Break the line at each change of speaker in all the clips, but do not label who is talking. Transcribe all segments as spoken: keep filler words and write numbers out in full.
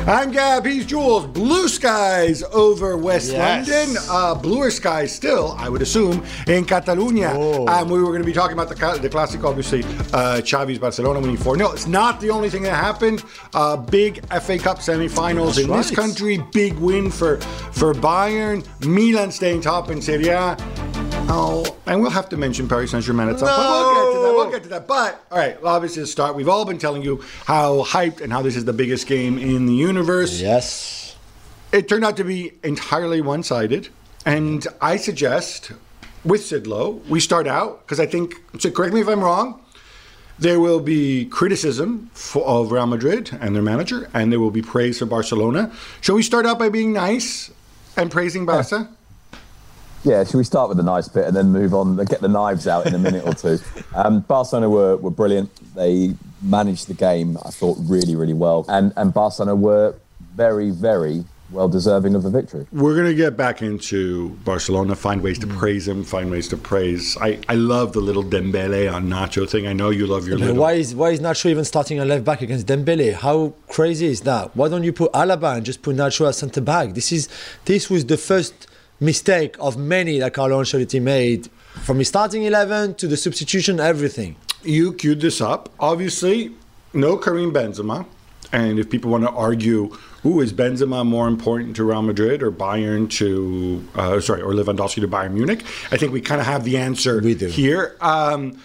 I'm Gab, he's Jules. Blue skies over West
Yes.
London. Uh, bluer skies still, I would assume, in Catalonia.
Oh.
Um, we were going to be talking about the, the Clásico, obviously, uh, Xavi's Barcelona winning four nil. It's not the only thing that happened. Uh, big F A Cup semi-finals
That's
in this
right.
country. Big win for, for Bayern. Milan staying top in Serie A. Oh, and we'll have to mention Paris Saint-Germain at some point. We'll get to that. We'll get to that. But, all right, well, obviously, to start, we've all been telling you how hyped and how this is the biggest game in the universe.
Yes.
It turned out to be entirely one-sided. And I suggest, with Sidlow, we start out, because I think, so correct me if I'm wrong, there will be criticism for, of Real Madrid and their manager, and there will be praise for Barcelona. Shall we start out by being nice and praising Barca?
Yeah, should we start with the nice bit and then move on, get the knives out in a minute or two? Um, Barcelona were, were brilliant. They managed the game, I thought, really, really well. And, and Barcelona were very, very well deserving of the victory.
We're going to get back into Barcelona, find ways to praise him, find ways to praise. I, I love the little Dembele on Nacho thing. I know you love your
But
little...
why is why is Nacho even starting a left back against Dembele? How crazy is that? Why don't you put Alaba and just put Nacho as centre back? This is this was the first mistake of many that Carlo Ancelotti made, from his starting eleven to the substitution, everything.
You queued this up. Obviously, no Karim Benzema. And if people want to argue, who is Benzema more important to Real Madrid or Bayern to, uh, sorry, or Lewandowski to Bayern Munich? I think we kind of have the answer
We do.
here. Um,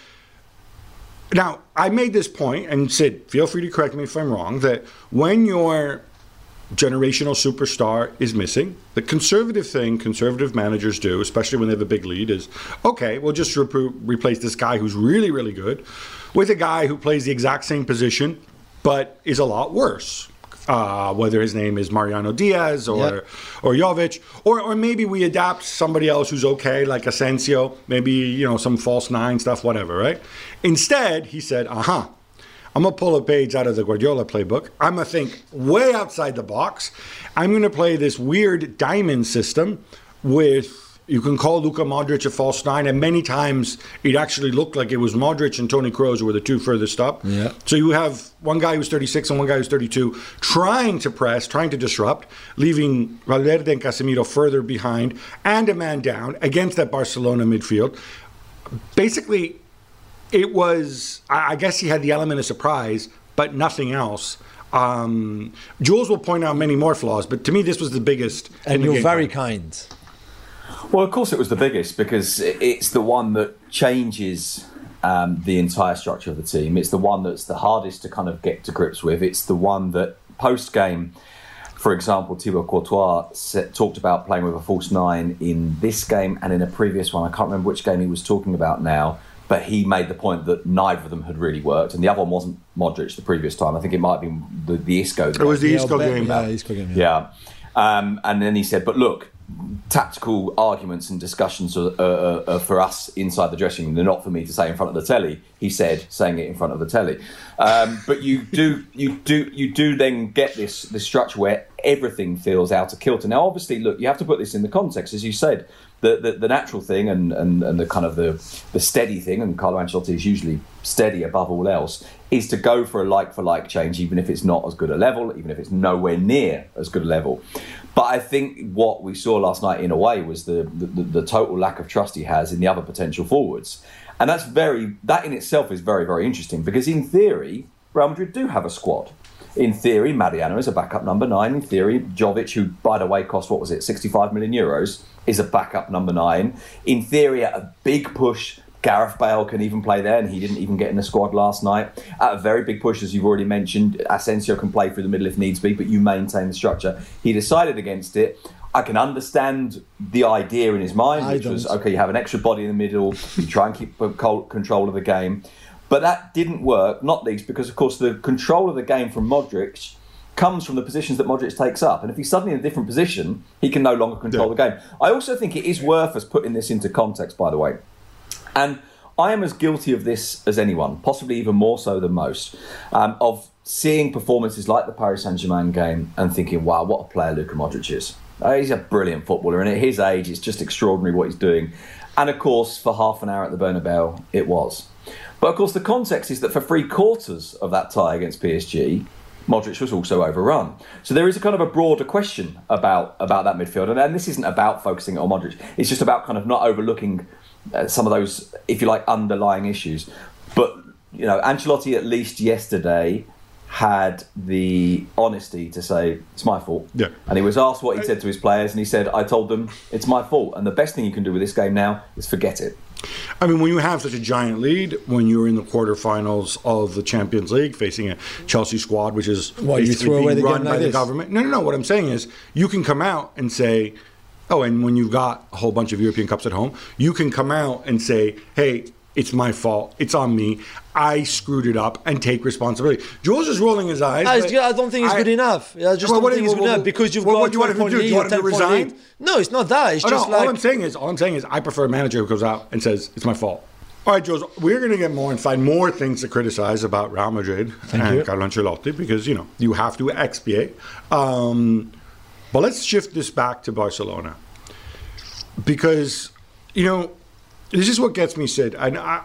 now, I made this point, and Sid, feel free to correct me if I'm wrong, that when your generational superstar is missing, the conservative thing conservative managers do, especially when they have a big lead, is, okay, we'll just re- replace this guy who's really, really good with a guy who plays the exact same position but is a lot worse. Uh, whether his name is Mariano Diaz or
Yep.
or Jovic, or or maybe we adapt somebody else who's okay, like Asensio, maybe, you know, some false nine stuff, whatever, right? Instead, he said, uh-huh, I'm going to pull a page out of the Guardiola playbook. I'm going to think way outside the box. I'm going to play this weird diamond system with, you can call Luka Modric a false nine, and many times it actually looked like it was Modric and Toni Kroos who were the two furthest up.
Yeah.
So you have one guy who's thirty-six and one guy who's thirty-two trying to press, trying to disrupt, leaving Valverde and Casemiro further behind and a man down against that Barcelona midfield. Basically, it was, I I guess he had the element of surprise, but nothing else. Um, Jules will point out many more flaws, but to me, this was the biggest. in
And
the
you're
game
very
plan.
kind.
Well, of course it was the biggest, because it's the one that changes um, the entire structure of the team. It's the one that's the hardest to kind of get to grips with. It's the one that post-game, for example, Thibaut Courtois set, talked about playing with a false nine in this game and in a previous one. I can't remember which game he was talking about now, but he made the point that neither of them had really worked, and the other one wasn't Modric the previous time. I think it might have been the, the Isco.
It was the
Yeah,
Isco
Ben-
game.
Yeah, Isco game. Yeah.
Yeah. Um, and then he said, but look, tactical arguments and discussions are, are, are for us inside the dressing room. They're not for me to say in front of the telly. He said, saying it in front of the telly. Um, but you do, you do, you do then get this this structure where everything feels out of kilter. Now, obviously, look, you have to put this in the context, as you said. The the, the natural thing and, and, and the kind of the, the steady thing, and Carlo Ancelotti is usually steady above all else, is to go for a like-for-like change, even if it's not as good a level, even if it's nowhere near as good a level. But I think what we saw last night, in a way, was the, the, the total lack of trust he has in the other potential forwards. And that's very, that in itself is very, very interesting, because in theory, Real Madrid do have a squad. In theory, Mariano is a backup number nine. In theory, Jovic, who, by the way, cost, what was it, sixty-five million euros, is a backup number nine. In theory, at a big push, Gareth Bale can even play there, and he didn't even get in the squad last night. At a very big push, as you've already mentioned, Asensio can play through the middle if needs be, but you maintain the structure. He decided against it. I can understand the idea in his mind,
I
which was,
don't.
okay, you have an extra body in the middle, you try and keep control of the game. But that didn't work, not least because, of course, the control of the game from Modric comes from the positions that Modric takes up. And if he's suddenly in a different position, he can no longer control
Yeah.
the game. I also think it is worth us putting this into context, by the way. And I am as guilty of this as anyone, possibly even more so than most, um, of seeing performances like the Paris Saint-Germain game and thinking, wow, what a player Luka Modric is. Uh, he's a brilliant footballer, and at his age, it's just extraordinary what he's doing. And of course, for half an hour at the Bernabeu, it was. But of course, the context is that for three quarters of that tie against P S G, Modric was also overrun. So there is a kind of a broader question about, about that midfield. And, and this isn't about focusing on Modric. It's just about kind of not overlooking uh, some of those, if you like, underlying issues. But, you know, Ancelotti, at least yesterday, had the honesty to say, it's my fault.
Yeah.
And he was asked what he said to his players, and he said, I told them, it's my fault. And the best thing you can do with this game now is forget it.
I mean, when you have such a giant lead, when you're in the quarterfinals of the Champions League, facing a Chelsea squad, which is
well, you throw away the
run
game
by
like
the
this.
government. No, no, no. What I'm saying is, you can come out and say, oh, and when you've got a whole bunch of European Cups at home, you can come out and say, hey, it's my fault. It's on me. I screwed it up and take responsibility. Jules is rolling his eyes.
I, I don't think it's
I,
good enough. I just
well,
don't think
well,
it's good
well,
enough because you've
well,
got
what do you want him to do? Do you want him to resign?
No, it's not that. It's
oh,
just
no,
like
all I'm saying is, all I'm saying is, I prefer a manager who goes out and says it's my fault. All right, Jules, we're going to get more and find more things to criticize about Real Madrid
Thank
and
you.
Carlo Ancelotti because you know you have to expiate. Um, but let's shift this back to Barcelona because you know this is what gets me, Sid. And I,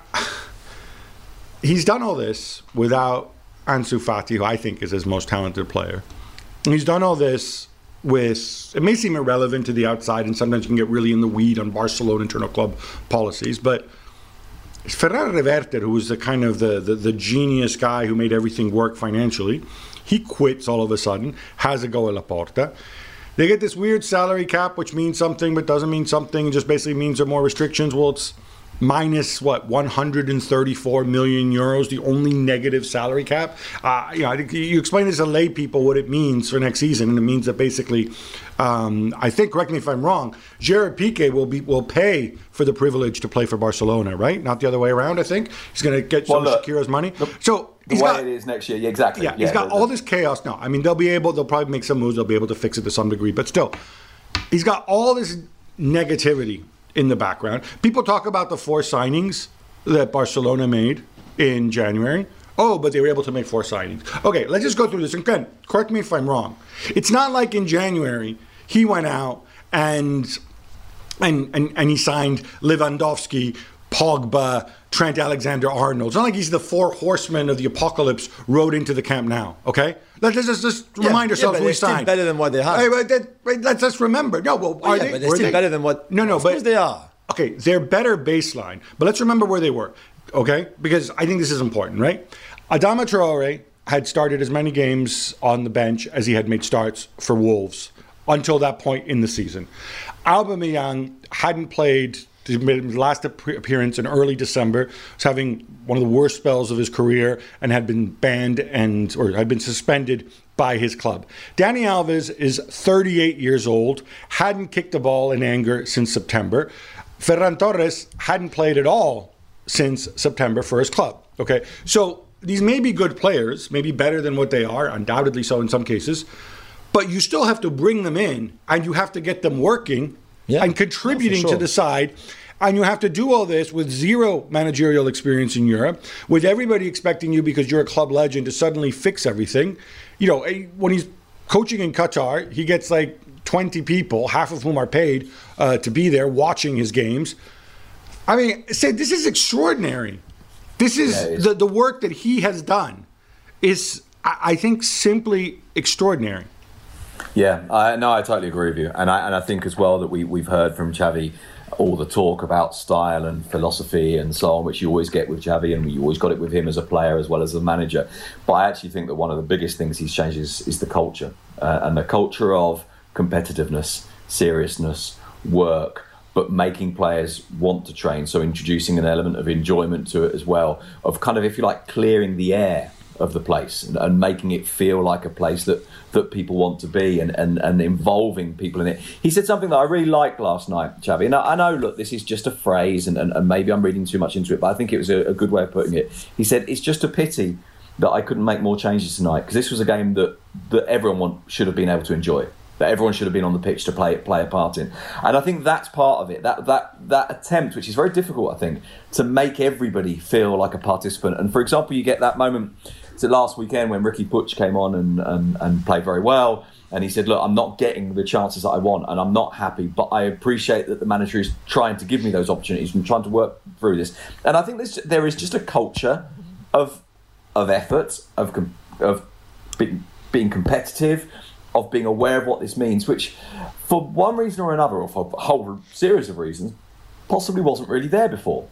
he's done all this without Ansu Fati, who I think is his most talented player. And he's done all this with, it may seem irrelevant to the outside, and sometimes you can get really in the weed on Barcelona internal club policies, but Ferran Reverte, who was the kind of the, the, the genius guy who made everything work financially, he quits all of a sudden, has a go at Laporta. They get this weird salary cap, which means something but doesn't mean something. It just basically means there are more restrictions. Well, it's minus, what, one hundred thirty-four million euros, the only negative salary cap. Uh, you know, I think you explain this to lay people what it means for next season, and it means that basically, um, I think, correct me if I'm wrong, Gerard Piqué will be will pay for the privilege to play for Barcelona, right? Not the other way around, I think. He's going to get some
well,
of Shakira's money.
The,
so
the
he's
way
got,
it is next year, yeah, exactly.
Yeah,
yeah
he's got
the,
all
the,
this chaos now. I mean, they'll be able, they'll probably make some moves, they'll be able to fix it to some degree, but still, he's got all this negativity in the background. People talk about the four signings that Barcelona made in January. Oh, but they were able to make four signings. Okay, let's just go through this. And again, correct me if I'm wrong. It's not like in January he went out and and and, and he signed Lewandowski, Pogba, Trent Alexander-Arnold. It's not like he's the four horsemen of the apocalypse rode into the Camp Nou, okay? Let's just, just
Yeah,
remind
yeah,
ourselves
but
who we
they're still
signed.
better than what they have.
Hey, but that, but let's just remember. No, well, are
yeah,
they?
but they're
were
still
they?
better than what.
No, no,
of
but
course they are.
Okay, they're better baseline. But let's remember where they were, okay? Because I think this is important, right? Adama Traore had started as many games on the bench as he had made starts for Wolves until that point in the season. Aubameyang hadn't played. He made his last appearance in early December. Was having one of the worst spells of his career and had been banned and or had been suspended by his club. Dani Alves is thirty-eight years old, hadn't kicked a ball in anger since September. Ferran Torres hadn't played at all since September for his club. Okay, so these may be good players, maybe better than what they are, undoubtedly so in some cases, but you still have to bring them in and you have to get them working
Yeah,
and contributing
yeah, for sure.
to the side. And you have to do all this with zero managerial experience in Europe, with everybody expecting you because you're a club legend to suddenly fix everything. You know, when he's coaching in Qatar, he gets like twenty people, half of whom are paid uh, to be there watching his games. I mean, say this is extraordinary. This is
Yeah, it is.
the, the work that he has done is, I I think, simply extraordinary.
Yeah, I, no, I totally agree with you, and I and I think as well that we we've heard from Xavi all the talk about style and philosophy and so on, which you always get with Xavi, and you always got it with him as a player as well as a manager. But I actually think that one of the biggest things he's changed is, is the culture, uh, and the culture of competitiveness, seriousness, work, but making players want to train. So introducing an element of enjoyment to it as well, of kind of, if you like, clearing the air of the place and, and making it feel like a place that, that people want to be, and, and, and involving people in it. He said something that I really liked last night, Xavi. And I, I know, look, this is just a phrase and, and, and maybe I'm reading too much into it, but I think it was a, a good way of putting it. He said, it's just a pity that I couldn't make more changes tonight, because this was a game that, that everyone want, should have been able to enjoy, that everyone should have been on the pitch to play play a part in. And I think that's part of it, that that that attempt, which is very difficult, I think, to make everybody feel like a participant. And for example, you get that moment, so last weekend when Ricky Puig came on and, and, and played very well, and he said, look, I'm not getting the chances that I want and I'm not happy, but I appreciate that the manager is trying to give me those opportunities and trying to work through this. And I think this, there is just a culture of of effort, of of being competitive, of being aware of what this means, which for one reason or another, or for a whole series of reasons, possibly wasn't really there before.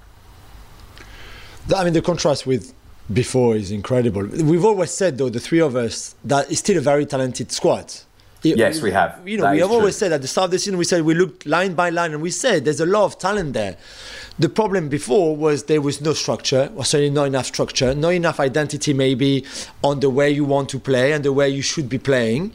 I mean, the contrast with before is incredible. We've always said, though, the three of us, that it's still a very talented squad.
Yes, we have.
You know,
that
we have
true.
always said at the start of the season, we said we looked line by line, and we said there's a lot of talent there. The problem before was there was no structure, or certainly not enough structure, not enough identity maybe on the way you want to play and the way you should be playing.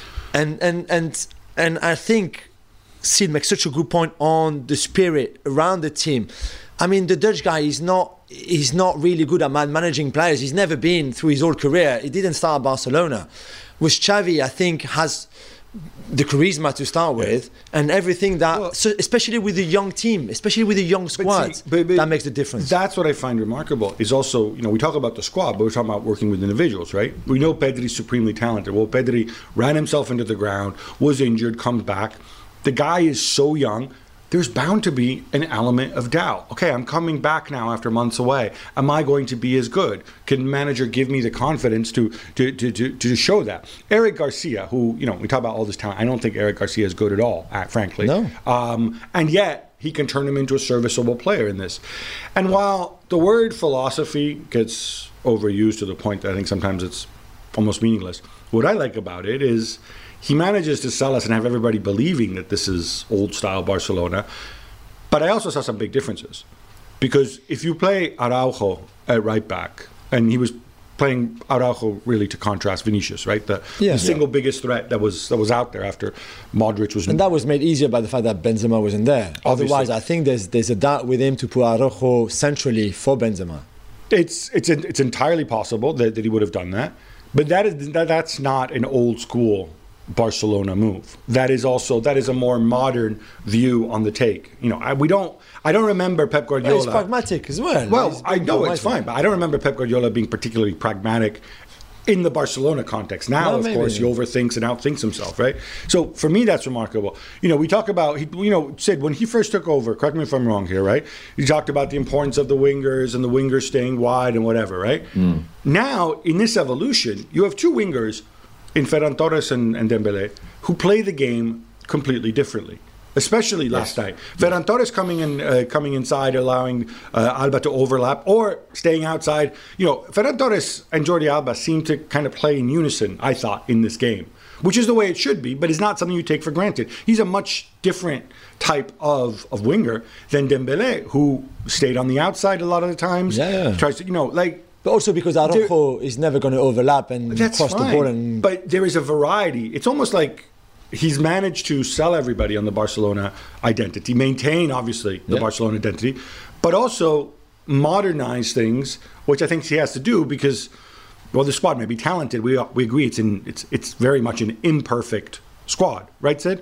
And and and and I think Sid makes such a good point on the spirit around the team. I mean, the Dutch guy is not he's not really good at man- managing players. He's never been through his whole career. He didn't start at Barcelona. With Xavi, I think, has the charisma to start with, and everything that, well, so especially with a young team, especially with a young squad, see, but, but that makes the difference.
That's what I find remarkable. Is also, you know, we talk about the squad, but we're talking about working with individuals, right? We know Pedri's supremely talented. Well, Pedri ran himself into the ground, was injured, comes back. The guy is so young. There's bound to be an element of doubt. Okay, I'm coming back now after months away. Am I going to be as good? Can the manager give me the confidence to to, to, to, to show that? Eric Garcia, who, you know, we talk about all this talent. I don't think Eric Garcia is good at all, frankly.
No.
Um, and yet, he can turn him into a serviceable player in this. And while the word philosophy gets overused to the point that I think sometimes it's almost meaningless, what I like about it is he manages to sell us and have everybody believing that this is old-style Barcelona. But I also saw some big differences. Because if you play Araujo at right back, and he was playing Araujo really to contrast Vinicius, right? The,
yeah.
the single
yeah.
biggest threat that was that was out there after Modric was...
And that was made easier by the fact that Benzema wasn't there.
Obviously.
Otherwise, I think there's there's a doubt with him to put Araujo centrally for Benzema.
It's it's it's entirely possible that, that he would have done that. But that is that, that's not an old-school Barcelona move. That is also that is a more modern view on the take. You know, I, we don't. I don't remember Pep Guardiola.
Well, he's pragmatic as well.
Well,
He's
I know
pragmatic.
it's fine, but I don't remember Pep Guardiola being particularly pragmatic in the Barcelona context. Now,
Well,
of
maybe.
course, he overthinks and outthinks himself, right? So for me, that's remarkable. You know, we talk about, he, you know, Sid, when he first took over, correct me if I'm wrong here, right? He talked about the importance of the wingers and the wingers staying wide and whatever, right?
Mm.
Now, in this evolution, you have two wingers in Ferran Torres and, and Dembele who play the game completely differently. Especially last
yes.
night, Ferran Torres coming in, uh, coming inside, allowing uh, Alba to overlap, or staying outside. You know, Ferran Torres and Jordi Alba seem to kind of play in unison, I thought, in this game, which is the way it should be, but it's not something you take for granted. He's a much different type of, of winger than Dembele, who stayed on the outside a lot of the times.
Yeah.
Tries to, you know, like.
But also because Araujo is never going to overlap and
That's
cross
fine,
the ball. And
but there is a variety. It's almost like he's managed to sell everybody on the Barcelona identity, maintain, obviously, the
Yeah.
Barcelona identity, but also modernize things, which I think he has to do because, well, the squad may be talented. We we agree it's in it's it's very much an imperfect squad, right, Sid?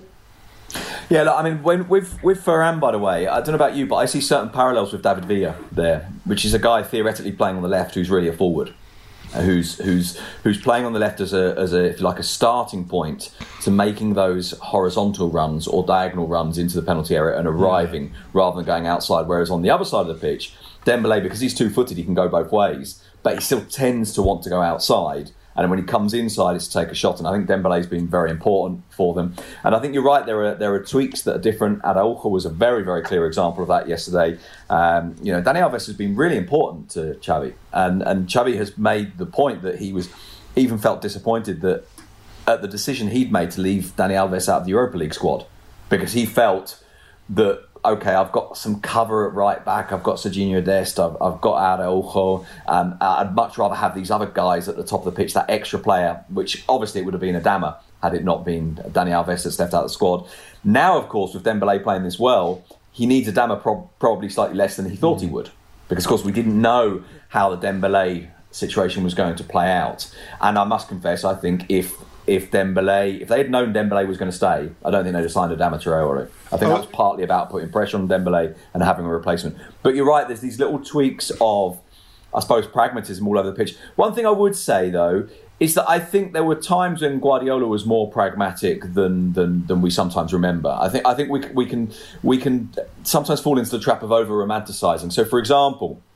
Yeah, look, I mean, when, with with Ferran, by the way, I don't know about you, but I see certain parallels with David Villa there, which is a guy theoretically playing on the left who's really a forward, uh, who's who's who's playing on the left as a as a if you like a starting point to making those horizontal runs or diagonal runs into the penalty area and arriving yeah. rather than going outside. Whereas on the other side of the pitch, Dembele, because he's two-footed, he can go both ways, but he still tends to want to go outside. And when he comes inside, it's to take a shot. And I think Dembele's been very important for them. And I think you're right. There are there are tweaks that are different. Araujo was a very very clear example of that yesterday. Um, you know, Dani Alves has been really important to Xavi, and and Xavi has made the point that he was even felt disappointed that at the decision he'd made to leave Dani Alves out of the Europa League squad because he felt that. Okay, I've got some cover at right back. I've got Serginho Dest. I've, I've got Araujo. Um, I'd much rather have these other guys at the top of the pitch, that extra player, which obviously it would have been Adama had it not been Dani Alves that's left out of the squad. Now, of course, with Dembele playing this well, he needs Adama pro- probably slightly less than he thought he would. Because, of course, we didn't know how the Dembele situation was going to play out. And I must confess, I think if... If Dembele, if they had known Dembele was going to stay, I don't think they'd have signed Adama Traore. I think that was partly about putting pressure on Dembele and having a replacement. But you're right, there's these little tweaks of, I suppose, pragmatism all over the pitch. One thing I would say, though, is that I think there were times when Guardiola was more pragmatic than than, than we sometimes remember. I think I think we we can we can sometimes fall into the trap of over romanticising. So, for example,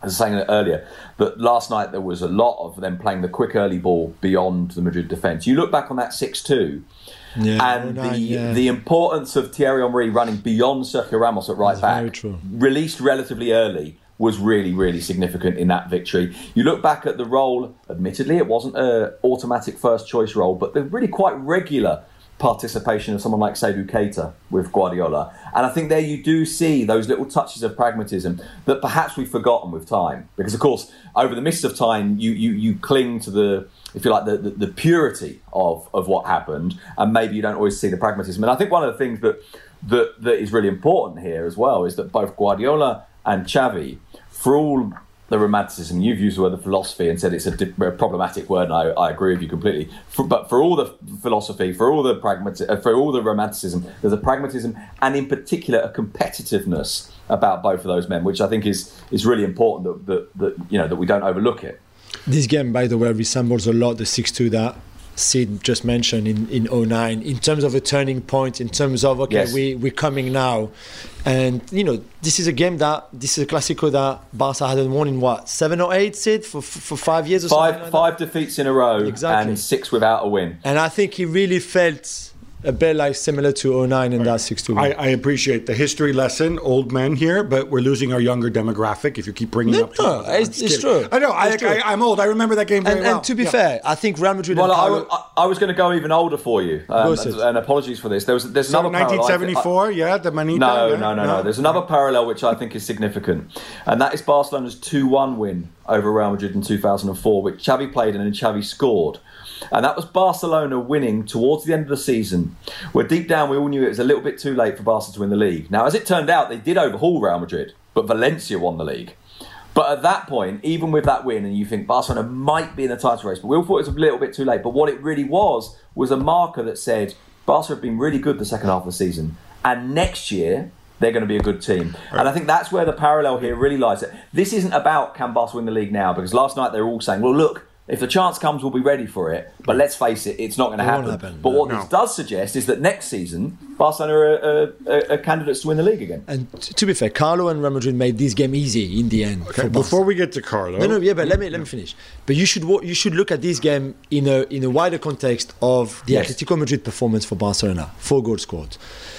was saying earlier, that last night there was a lot of them playing the quick early ball beyond the Madrid defence. You look back on that six two, yeah, and the yeah. the importance of Thierry Henry running beyond Sergio Ramos at right
That's
back, released relatively early, was really, really significant in that victory. You look back at the role, admittedly, it wasn't an automatic first choice role, but the really quite regular participation of someone like Seydou Keita with Guardiola. And I think there you do see those little touches of pragmatism that perhaps we've forgotten with time. Because, of course, over the mist of time, you you, you cling to the, if you like, the, the, the purity of, of what happened, and maybe you don't always see the pragmatism. And I think one of the things that, that, that is really important here as well is that both Guardiola and Xavi, for all the romanticism, you've used the word the philosophy and said it's a, di- a problematic word, and I, I agree with you completely. For, but for all the philosophy, for all the pragmatism, for all the romanticism, there's a pragmatism and, in particular, a competitiveness about both of those men, which I think is is really important that that, that you know that we don't overlook it.
This game, by the way, resembles a lot the six two that Sid just mentioned in in oh nine in terms of a turning point, in terms of okay,
yes.
we we're coming now. And, you know, this is a game that, this is a Clásico that Barca hadn't won in what, seven or eight, Sid, for for five years or
five,
something like
Five
that?
defeats in a row
exactly.
and six without a win.
And I think he really felt a bit like similar to oh nine in that six two.
I, I appreciate the history lesson, old men here, but we're losing our younger demographic if you keep bringing
No,
up...
no, it's, it's true.
I know, I,
It's true.
I, I'm old. I remember that game very
And,
well.
and to be
Yeah.
fair, I think Real Madrid
Well,
and
I,
Paulo...
I, I was going to go even older for you, um,
Go,
and, and apologies for this. There was there's
So
another parallel,
nineteen seventy-four,
I-
yeah, the Manita?
No,
yeah,
no, no, no. There's another parallel which I think is significant, and that is Barcelona's two one win over Real Madrid in two thousand four, which Xavi played and then Xavi scored. And that was Barcelona winning towards the end of the season, where deep down we all knew it was a little bit too late for Barca to win the league. Now, as it turned out, they did overhaul Real Madrid, but Valencia won the league. But at that point, even with that win, and you think Barcelona might be in the title race, but we all thought it was a little bit too late. But what it really was, was a marker that said Barca have been really good the second half of the season. And next year, they're going to be a good team. Right. And I think that's where the parallel here really lies. This isn't about can Barca win the league now, because last night they were all saying, well, look, if the chance comes, we'll be ready for it. But let's face it, it's not going to happen.
happen.
But what
No.
this does suggest is that next season, Barcelona are, are, are, are candidates to win the league again.
And t- to be fair, Carlo and Real Madrid made this game easy in the end.
Okay,
for Barca.
before we get to Carlo...
No, no, yeah, but let me let me finish. But you should wa- you should look at this game in a in a wider context of the
Yes.
Atletico Madrid performance for Barcelona. Four goals scored.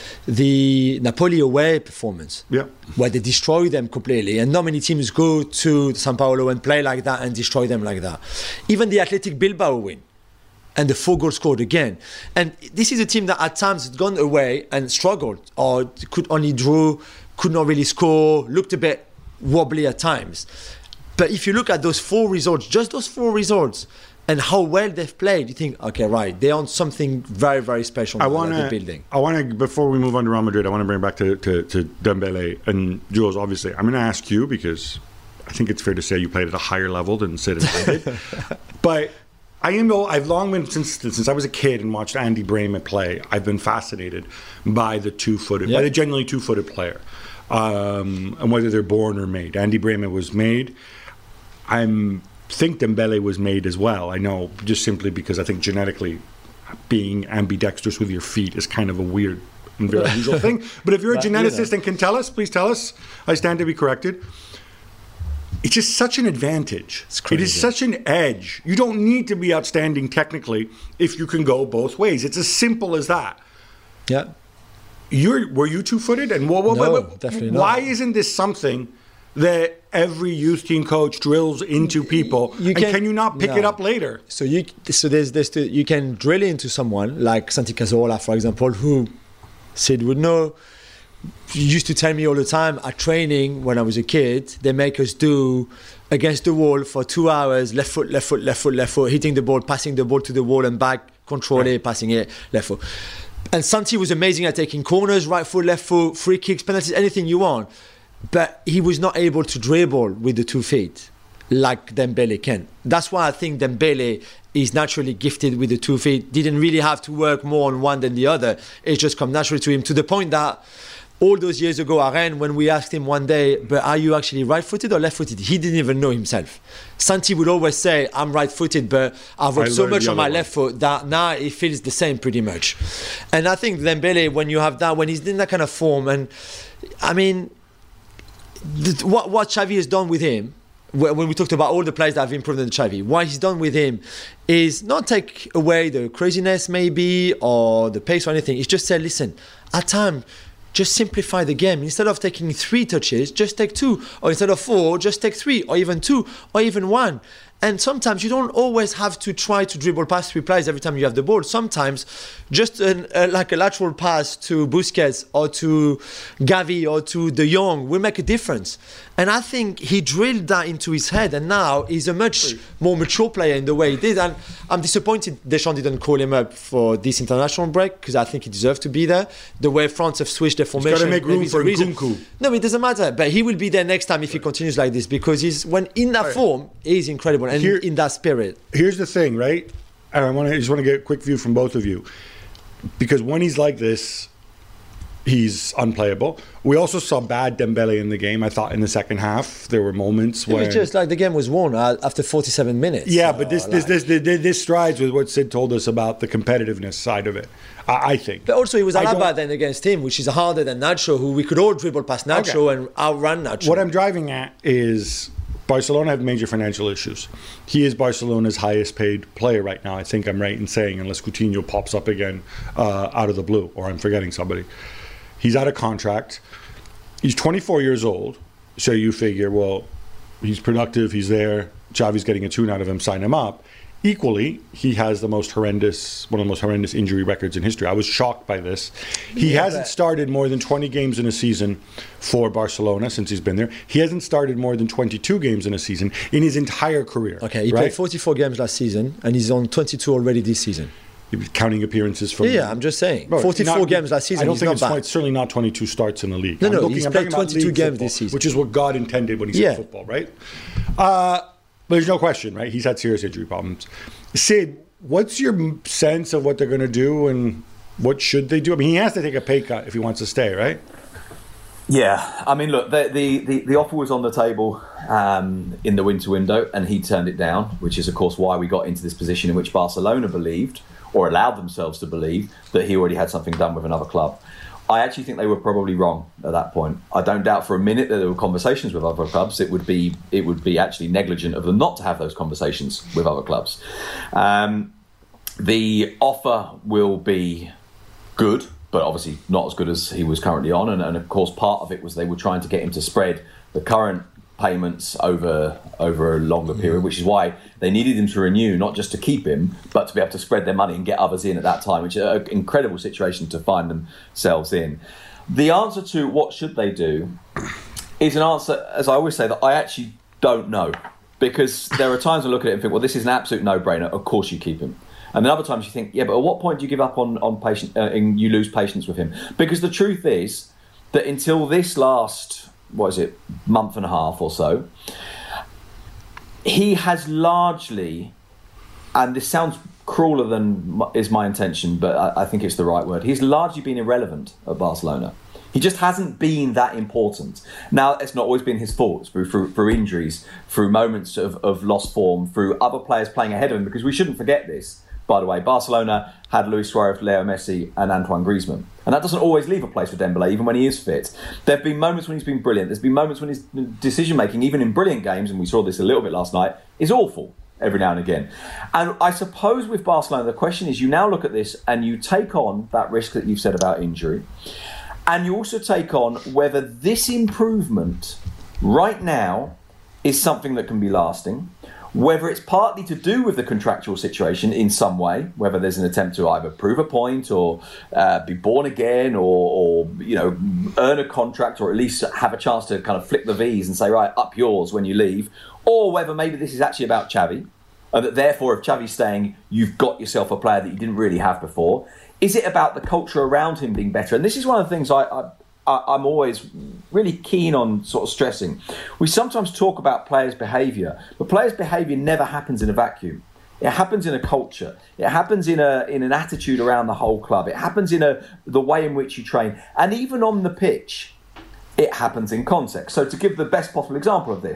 The Napoli away performance,
Yeah.
where they destroy them completely, and not many teams go to San Paolo and play like that and destroy them like that. Even the Athletic Bilbao win, and the four goals scored again. And this is a team that at times had gone away and struggled, or could only draw, could not really score, looked a bit wobbly at times. But if you look at those four results, just those four results, and how well they've played, you think, okay, right, they're on something very, very special
I
that
want
they're
to.
building.
I want to. Before we move on to Real Madrid, I want to bring back to to, to Dembele and Jules. Obviously, I'm going to ask you because I think it's fair to say you played at a higher level than Sid and I did. But I am. I've long been since since I was a kid and watched Andy Brehme play. I've been fascinated by the two-footed,
Yeah.
by the genuinely two-footed player, um, and whether they're born or made. Andy Brehme was made. I'm. think Dembele was made as well. I know, just simply because I think genetically being ambidextrous with your feet is kind of a weird and very unusual thing. But if you're a
But, you
geneticist
know.
and can tell us, please tell us. I stand to be corrected. It's just such an advantage.
It's
It
crazy.
is such an edge. You don't need to be outstanding technically if you can go both ways. It's as simple as that.
Yeah.
You're were you two-footed? And what, what,
No,
what-
definitely not.
why isn't this something that every youth team coach drills into people?
You
and
can-
can you not pick it
no.
up later?
So you so there's there's the, you can drill into someone like Santi Cazorla, for example, who Sid would know. Used to tell me all the time at training when I was a kid, they make us do against the wall for two hours, left foot, left foot, left foot, left foot, hitting the ball, passing the ball to the wall and back, control it, passing it, left foot. And Santi was amazing at taking corners, right foot, left foot, free kicks, penalties, anything you want. But he was not able to dribble with the two feet like Dembele can. That's why I think Dembele is naturally gifted with the two feet. Didn't really have to work more on one than the other. It just come naturally to him, to the point that all those years ago at Rennes, when we asked him one day, but are you actually right-footed or left-footed? He didn't even know himself. Santi would always say, I'm right-footed, but I've worked
I
so
learned
much
the
on my
other
left foot that now it feels the same pretty much. And I think Dembele, when you have that, when he's in that kind of form, and I mean, the, what, what Xavi has done with him when we talked about all the players that have improved in Xavi, what he's done with him is not take away the craziness maybe or the pace or anything. It's just say, listen, at time, just simplify the game. Instead of taking three touches, just take two. Or instead of four, just take three, or even two, or even one. And sometimes you don't always have to try to dribble past three players every time you have the ball. Sometimes just an, a, like a lateral pass to Busquets or to Gavi or to De Jong will make a difference. And I think he drilled that into his head, and now he's a much more mature player in the way he did. And I'm disappointed Deschamps didn't call him up for this international break, because I think he deserved to be there. The way France have switched their formation.
He's got to make room for Nkunku.
No, it doesn't matter. But he will be there next time if he continues like this, because he's when in that form, he's incredible. And Here, in that spirit.
Here's the thing, right? And I want to I just want to get a quick view from both of you, because when he's like this, he's unplayable. We also saw bad Dembele in the game. I thought in the second half there were moments
it
where
it was just like the game was won after forty-seven minutes.
Yeah,
so
but this,
like...
this this this this strides with what Sid told us about the competitiveness side of it. I, I think.
But also it was Alaba then against him, which is harder than Nacho, who we could all dribble past Nacho okay. and outrun Nacho.
What I'm driving at is Barcelona have major financial issues. He is Barcelona's highest paid player right now. I think I'm right in saying, unless Coutinho pops up again uh, out of the blue, or I'm forgetting somebody. He's out of contract. He's twenty-four years old. So you figure, well, he's productive, he's there. Xavi's getting a tune out of him, sign him up. Equally, he has the most horrendous, one of the most horrendous injury records in history. I was shocked by this. He yeah, hasn't started more than twenty games in a season for Barcelona since he's been there. He hasn't started more than twenty-two games in a season in his entire career.
Okay, he
right?
played forty-four games last season, and he's on twenty-two already this season.
Counting appearances from...
Yeah, I'm just saying. Bro, forty-four not, games last season, I
don't
he's
think
not
it's,
bad.
It's certainly not twenty-two starts in the league.
No,
I'm
no,
looking,
he's
I'm
played twenty-two games
football,
this season.
Which is what God intended when he
yeah.
said football, right? Uh, there's no question, right? He's had serious injury problems. Sid, what's your sense of what they're going to do and what should they do? I mean, he has to take a pay cut if he wants to stay, right?
Yeah, I mean, look, the the, the, the offer was on the table um, in the winter window, and he turned it down, which is, of course, why we got into this position in which Barcelona believed, or allowed themselves to believe, that he already had something done with another club. I actually think they were probably wrong at that point. I don't doubt for a minute that there were conversations with other clubs. It would be it would be actually negligent of them not to have those conversations with other clubs. Um, the offer will be good, but obviously not as good as he was currently on. And, and of course, part of it was they were trying to get him to spread the current payments over over a longer period, which is why they needed him to renew, not just to keep him, but to be able to spread their money and get others in at that time, which is an incredible situation to find themselves in. The answer to what should they do is an answer, as I always say, that I actually don't know, because there are times I look at it and think, well, this is an absolute no-brainer. Of course you keep him. And then other times you think, yeah, but at what point do you give up on on patient uh, and you lose patience with him? Because the truth is that until this last, what is it, month and a half or so, he has largely, and this sounds crueler than is my intention, but I, I think it's the right word, he's largely been irrelevant at Barcelona. He just hasn't been that important. Now, it's not always been his fault, through, through, through injuries, through moments of, of lost form, through other players playing ahead of him, because we shouldn't forget this. By the way, Barcelona had Luis Suarez, Leo Messi and Antoine Griezmann. And that doesn't always leave a place for Dembele, even when he is fit. There have been moments when he's been brilliant. There's been moments when his decision-making, even in brilliant games, and we saw this a little bit last night, is awful every now and again. And I suppose with Barcelona, the question is, you now look at this and you take on that risk that you've said about injury, and you also take on whether this improvement right now is something that can be lasting, whether it's partly to do with the contractual situation in some way, whether there's an attempt to either prove a point or uh, be born again or, or, you know, earn a contract or at least have a chance to kind of flick the V's and say, right, up yours when you leave, or whether maybe this is actually about Xavi, and that therefore if Xavi's staying, you've got yourself a player that you didn't really have before. Is it about the culture around him being better? And this is one of the things I... I I'm always really keen on sort of stressing. We sometimes talk about players' behaviour, but players' behaviour never happens in a vacuum. It happens in a culture. It happens in a in an attitude around the whole club. It happens in a the way in which you train. And even on the pitch, it happens in context. So to give the best possible example of this,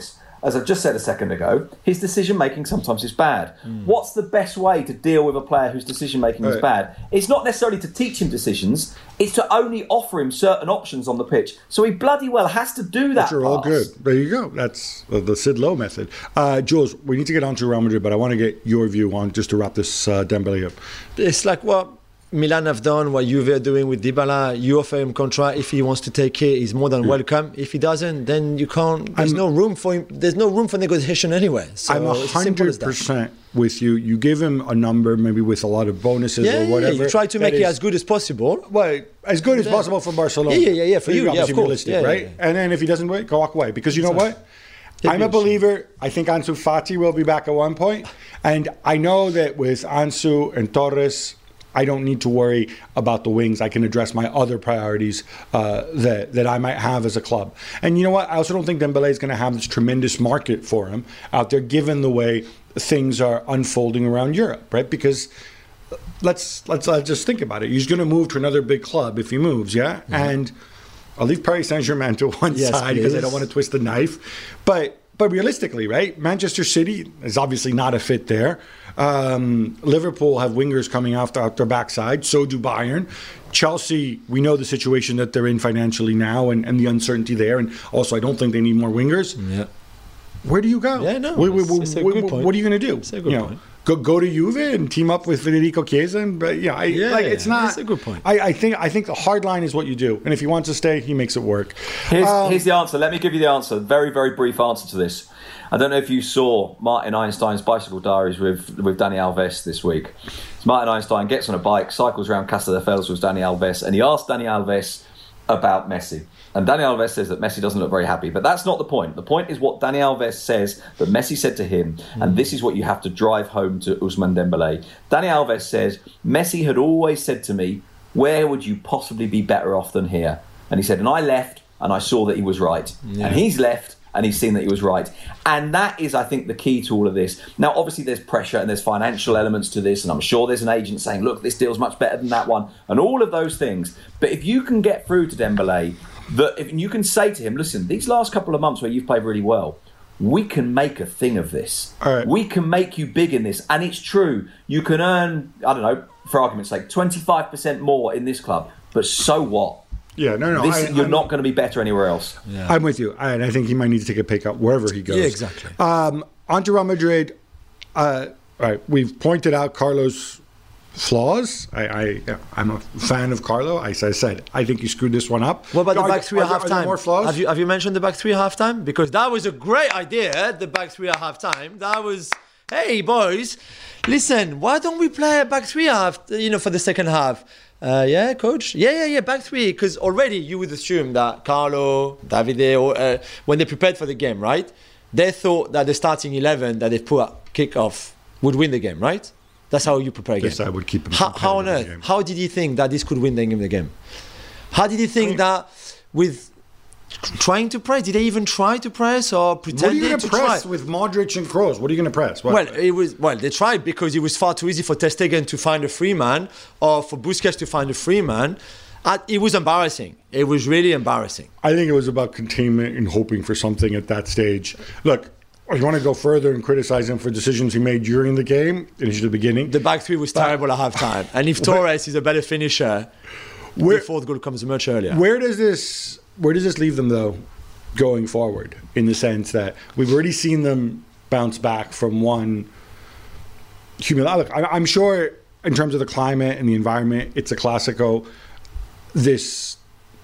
as I just said a second ago, his decision-making sometimes is bad. Mm. What's the best way to deal with a player whose decision-making right. is bad? It's not necessarily to teach him decisions, it's to only offer him certain options on the pitch. So he bloody well has to do that.
You're all good. There you go. That's the Sid Lowe method. Uh, Jules, we need to get on to Real Madrid, but I want to get your view on, just to wrap this uh, Dembélé up.
It's like what Milan have done, what Juve are doing with Dybala. You offer him contract. If he wants to take it, he's more than yeah. welcome. If he doesn't, then you can't. There's I'm, no room for him. There's no room for negotiation anyway. So
I'm one hundred percent with you. You give him a number, maybe with a lot of bonuses
yeah,
or whatever.
Yeah, you try to make
is,
it as good as possible.
Well, as good as yeah. possible for Barcelona.
Yeah, yeah, yeah. For you, yeah, of course.
Realistic,
yeah,
right?
Yeah, yeah.
And then if he doesn't wait, go walk away. Because you know what? I'm a believer. I think Ansu Fati will be back at one point. And I know that with Ansu and Torres, I don't need to worry about the wings. I can address my other priorities uh, that that I might have as a club. And you know what? I also don't think Dembélé is going to have this tremendous market for him out there, given the way things are unfolding around Europe, right? Because let's let's uh, just think about it. He's going to move to another big club if he moves, yeah? Mm-hmm. And I'll leave Paris Saint-Germain to one yes, side because I don't want to twist the knife. But but realistically, right? Manchester City is obviously not a fit there. Um, Liverpool have wingers coming off, the, off their backside. So do Bayern. Chelsea, we know the situation that they're in financially now and, and the uncertainty there. And also, I don't think they need more wingers.
Yeah.
Where do you go?
Yeah, no.
What,
it's, it's a
what,
good
what,
point.
what are you going to do?
It's a good
you
point.
Know, Go go to Juve and team up with Federico Chiesa, and but yeah, I,
yeah,
like it's not.
That's a good point.
I, I think I think the hard line is what you do, and if he wants to stay, he makes it work.
Here's,
um,
here's the answer. Let me give you the answer. Very very brief answer to this. I don't know if you saw Martin Einstein's bicycle diaries with with Dani Alves this week. So Martin Einstein gets on a bike, cycles around Castelldefels with Dani Alves, and he asked Dani Alves about Messi. And Dani Alves says that Messi doesn't look very happy. But that's not the point. The point is what Dani Alves says that Messi said to him. Mm. And this is what you have to drive home to Ousmane Dembélé. Dani Alves says, Messi had always said to me, where would you possibly be better off than here? And he said, and I left and I saw that he was right. Yeah. And he's left and he's seen that he was right. And that is, I think, the key to all of this. Now, obviously, there's pressure and there's financial elements to this. And I'm sure there's an agent saying, look, this deal's much better than that one. And all of those things. But if you can get through to Dembélé, that if you can say to him, listen, these last couple of months where you've played really well, we can make a thing of this.
Right.
We can make you big in this. And it's true. You can earn, I don't know, for argument's sake, twenty-five percent more in this club. But so what?
Yeah, no, no.
This,
I,
you're
I'm,
not going to be better anywhere else.
Yeah. I'm with you. And I think he might need to take a pay cut wherever he goes.
Yeah, exactly.
Um, on to Real Madrid. Uh, all right, we've pointed out Carlo's flaws. I, I, I'm a fan of Carlo. As I said, I think you screwed this one up.
What about
are,
the back three
are,
at half time?
More flaws?
Have you have you mentioned the back three at half time? Because that was a great idea. The back three at half time. That was, hey boys, listen. Why don't we play a back three at half? You know, for the second half. Uh, yeah, coach. Yeah, yeah, yeah. Back three. Because already you would assume that Carlo, Davide, or, uh, when they prepared for the game, right? They thought that the starting eleven that they put at kick-off would win the game, right? That's how you prepare a game.
Yes, I would keep him.
How, how on earth? How did he think that this could win them the game? How did he think I mean, that with trying to press? Did they even try to press or pretend to try?
What are you going to press with Modric and Kroos? What are you going to press? What?
Well, it was well. They tried because it was far too easy for Ter Stegen to find a free man or for Busquets to find a free man. Uh, it was embarrassing. It was really embarrassing.
I think it was about containment and hoping for something at that stage. Look. Or you want to go further and criticize him for decisions he made during the game, in the beginning?
The back three was terrible at halftime. And if Torres is a better finisher, where, the fourth goal comes much earlier.
Where does this where does this leave them, though, going forward? In the sense that we've already seen them bounce back from one humiliation. Look, I'm sure in terms of the climate and the environment, it's a Clasico. This...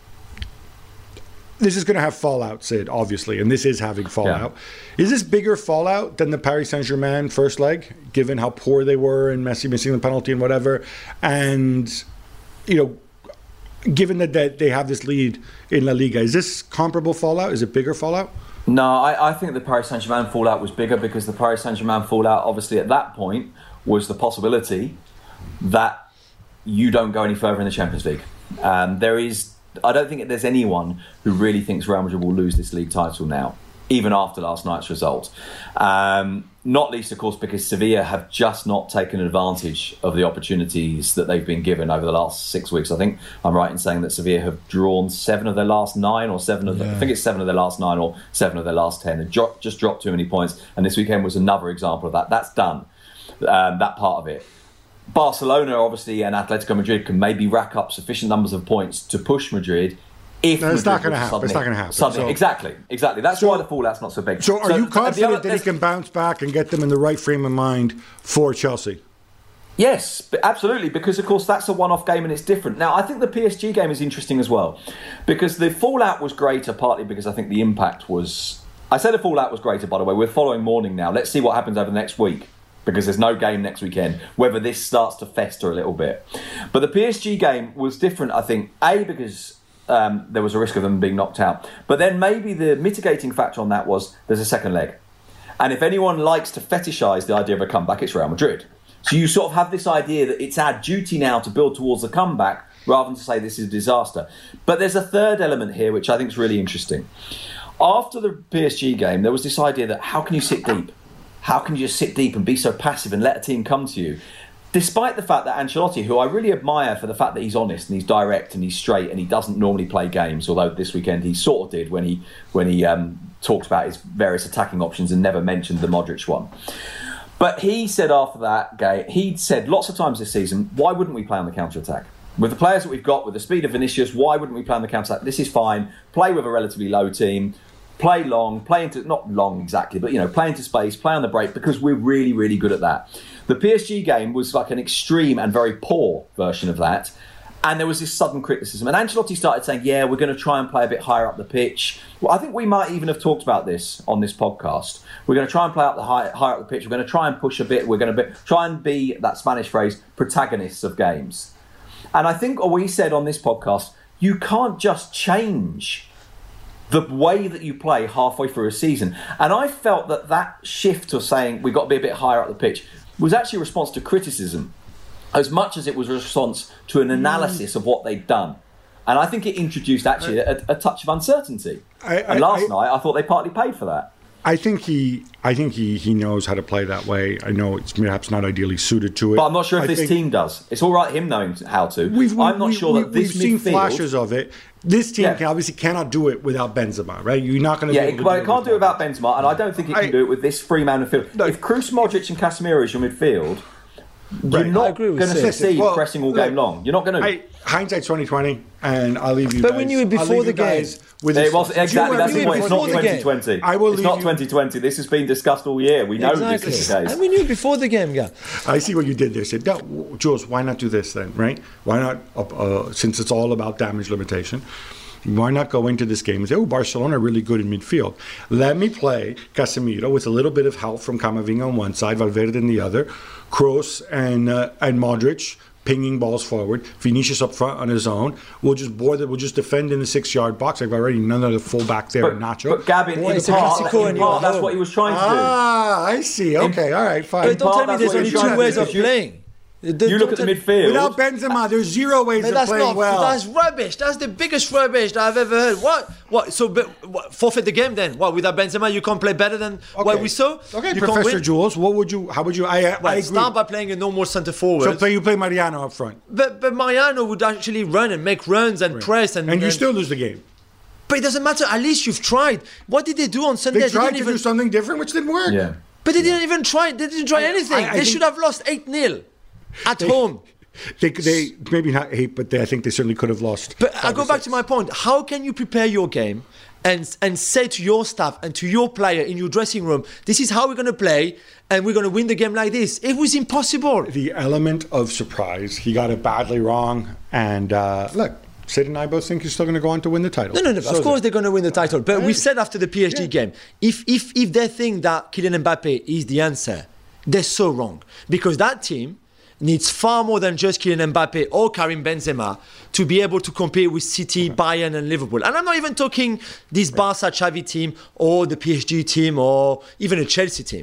This is going to have fallout, Sid, obviously, and this is having fallout. Yeah. Is this bigger fallout than the Paris Saint-Germain first leg, given how poor they were and Messi missing the penalty and whatever? And, you know, given that, that they have this lead in La Liga, is this comparable fallout? Is it bigger fallout?
No, I, I think the Paris Saint-Germain fallout was bigger because the Paris Saint-Germain fallout, obviously, at that point, was the possibility that you don't go any further in the Champions League. Um, there is... I don't think there's anyone who really thinks Real Madrid will lose this league title now. even after last night's result. Um, not least, of course, because Sevilla have just not taken advantage of the opportunities that they've been given over the last six weeks. I think I'm right in saying that Sevilla have drawn seven of their last nine, or seven of the,
Yeah.
I think it's seven of their last nine, or seven of their last ten, and dro- just dropped too many points. And this weekend was another example of that. That's done, um, that part of it. Barcelona, obviously, and Atletico Madrid can maybe rack up sufficient numbers of points to push Madrid. If
No, it's not
Madrid
gonna
was
happen.
suddenly-
It's not gonna happen.
suddenly-
So-
exactly, exactly. That's
So-
why the fallout's not so big.
So are you
the
confident
other-
that he can bounce back and get them in the right frame of mind for Chelsea?
Yes, but absolutely, because of course that's a one-off game and it's different. Now, I think the P S G game is interesting as well, because the fallout was greater, partly because I think the impact was... I said the fallout was greater, by the way. We're following morning now. Let's see what happens over the next week, because there's no game next weekend, whether this starts to fester a little bit. But the P S G game was different, I think, A, because um, there was a risk of them being knocked out. But then maybe the mitigating factor on that was there's a second leg. And if anyone likes to fetishise the idea of a comeback, it's Real Madrid. So you sort of have this idea that it's our duty now to build towards a comeback rather than to say this is a disaster. But there's a third element here which I think is really interesting. After the P S G game, there was this idea that how can you sit deep? How can you just sit deep and be so passive and let a team come to you? Despite the fact that Ancelotti, who I really admire for the fact that he's honest and he's direct and he's straight and he doesn't normally play games, although this weekend he sort of did when he when he um, talked about his various attacking options and never mentioned the Modric one. But he said after that game, he'd said lots of times this season, why wouldn't we play on the counter-attack? With the players that we've got, with the speed of Vinicius, why wouldn't we play on the counter-attack? This is fine. Play with a relatively low team. Play long, play into, not long exactly, but, you know, play into space, play on the break, because we're really, really good at that. The P S G game was like an extreme and very poor version of that. And there was this sudden criticism. And Ancelotti started saying, yeah, we're going to try and play a bit higher up the pitch. Well, I think we might even have talked about this on this podcast. We're going to try and play up the high, higher up the pitch. We're going to try and push a bit. We're going to be, try and be, that Spanish phrase, protagonists of games. And I think we said on this podcast, you can't just change the way that you play halfway through a season. And I felt that that shift of saying we've got to be a bit higher up the pitch was actually a response to criticism, as much as it was a response to an analysis of what they'd done. And I think it introduced actually a, a touch of uncertainty.
I, I,
and last
I,
night, I thought they partly paid for that.
I think he, I think he, he knows how to play that way. I know it's perhaps not ideally suited to it.
But I'm not sure if
I
this
think
team does. It's all right him knowing how to.
We've,
I'm not
we,
sure
we,
that this
we've seen
midfield...
flashes of it. This team
Yeah.
can, obviously cannot do it without Benzema, right? You're not going to.
Yeah,
be
it,
able to
but
do
it can't do it without Benzema, and I don't think it can
I-
do it with this three-man midfield.
No.
If Kroos, Modric and Casemiro is your midfield, you're
Right.
I
not
agree with
going to
Sid.
succeed
Well,
pressing all
look,
game long. You're not going to.
I, hindsight's twenty twenty, and I'll leave you.
But
guys,
we knew it
I'll
before
leave
the
you guys
game.
With
It
this
was
thought.
exactly
You
that's
were-
the point. It's not
before the game.
twenty twenty.
I will
It's
leave
not
you-
twenty twenty. This has been discussed all year. We know this is the case.
And we knew before the game, yeah.
I see what you did there. Said, no, Jules, why not do this then, right? Why not, uh, uh, since it's all about damage limitation, why not go into this game and say, oh, Barcelona are really good in midfield. Let me play Casemiro with a little bit of help from Camavinga on one side, Valverde on the other, Kroos and uh, and Modric pinging balls forward, Vinicius up front on his own. We'll just board it. We'll just defend in the six-yard box. I've already none of the fullback there,
But,
Nacho.
but Gavin,
Boy,
in
it's a
part,
Clasico
in
and
part
you're
that's
home.
what he was trying to
Ah, I see. Okay, all right, fine.
But don't
part,
tell me
that's
there's
what
only
you're
two
trying
ways
to
of
do. You-
playing.
do. You look at the midfield.
Without Benzema, there's zero ways
But
of
that's
playing
not.
well.
That's rubbish. That's the biggest rubbish that I've ever heard. What? What? So but, what, forfeit the game then? What? Without Benzema, you can't play better than what we saw.
Okay,
you can't
Professor
win?
Jules, what would you? How would you? I, I
Well,
agree.
start by playing a normal centre forward.
So play, you play Mariano up front,
but but Mariano would actually run and make runs and press and
and you
and-
still lose the game.
But it doesn't matter. At least you've tried. What did they do on Sunday?
They tried
didn't
to
even.
do something different, which didn't work.
Yeah.
But they didn't even try. They didn't try
I-
anything.
I- I
they
think-
should have lost eight nil at home.
They, they maybe not eight, but they, I think they certainly could have lost.
But I
five
go
or
back
six.
to my point. How can you prepare your game and and say to your staff and to your player in your dressing room, this is how we're going to play and we're going to win the game like this? It was impossible.
The element of surprise. He got it badly wrong, and uh, look, Sid and I both think he's still going to go on to win the title.
No, no, no.
So
of course
there.
they're going to win the title. But we said after the P S G
Yeah.
game, if if if they think that Kylian Mbappe is the answer, they're so wrong. Because that team needs far more than just Kylian Mbappe or Karim Benzema to be able to compete with City, Bayern and Liverpool. And I'm not even talking this Barca Xavi team or the P S G team or even a Chelsea team.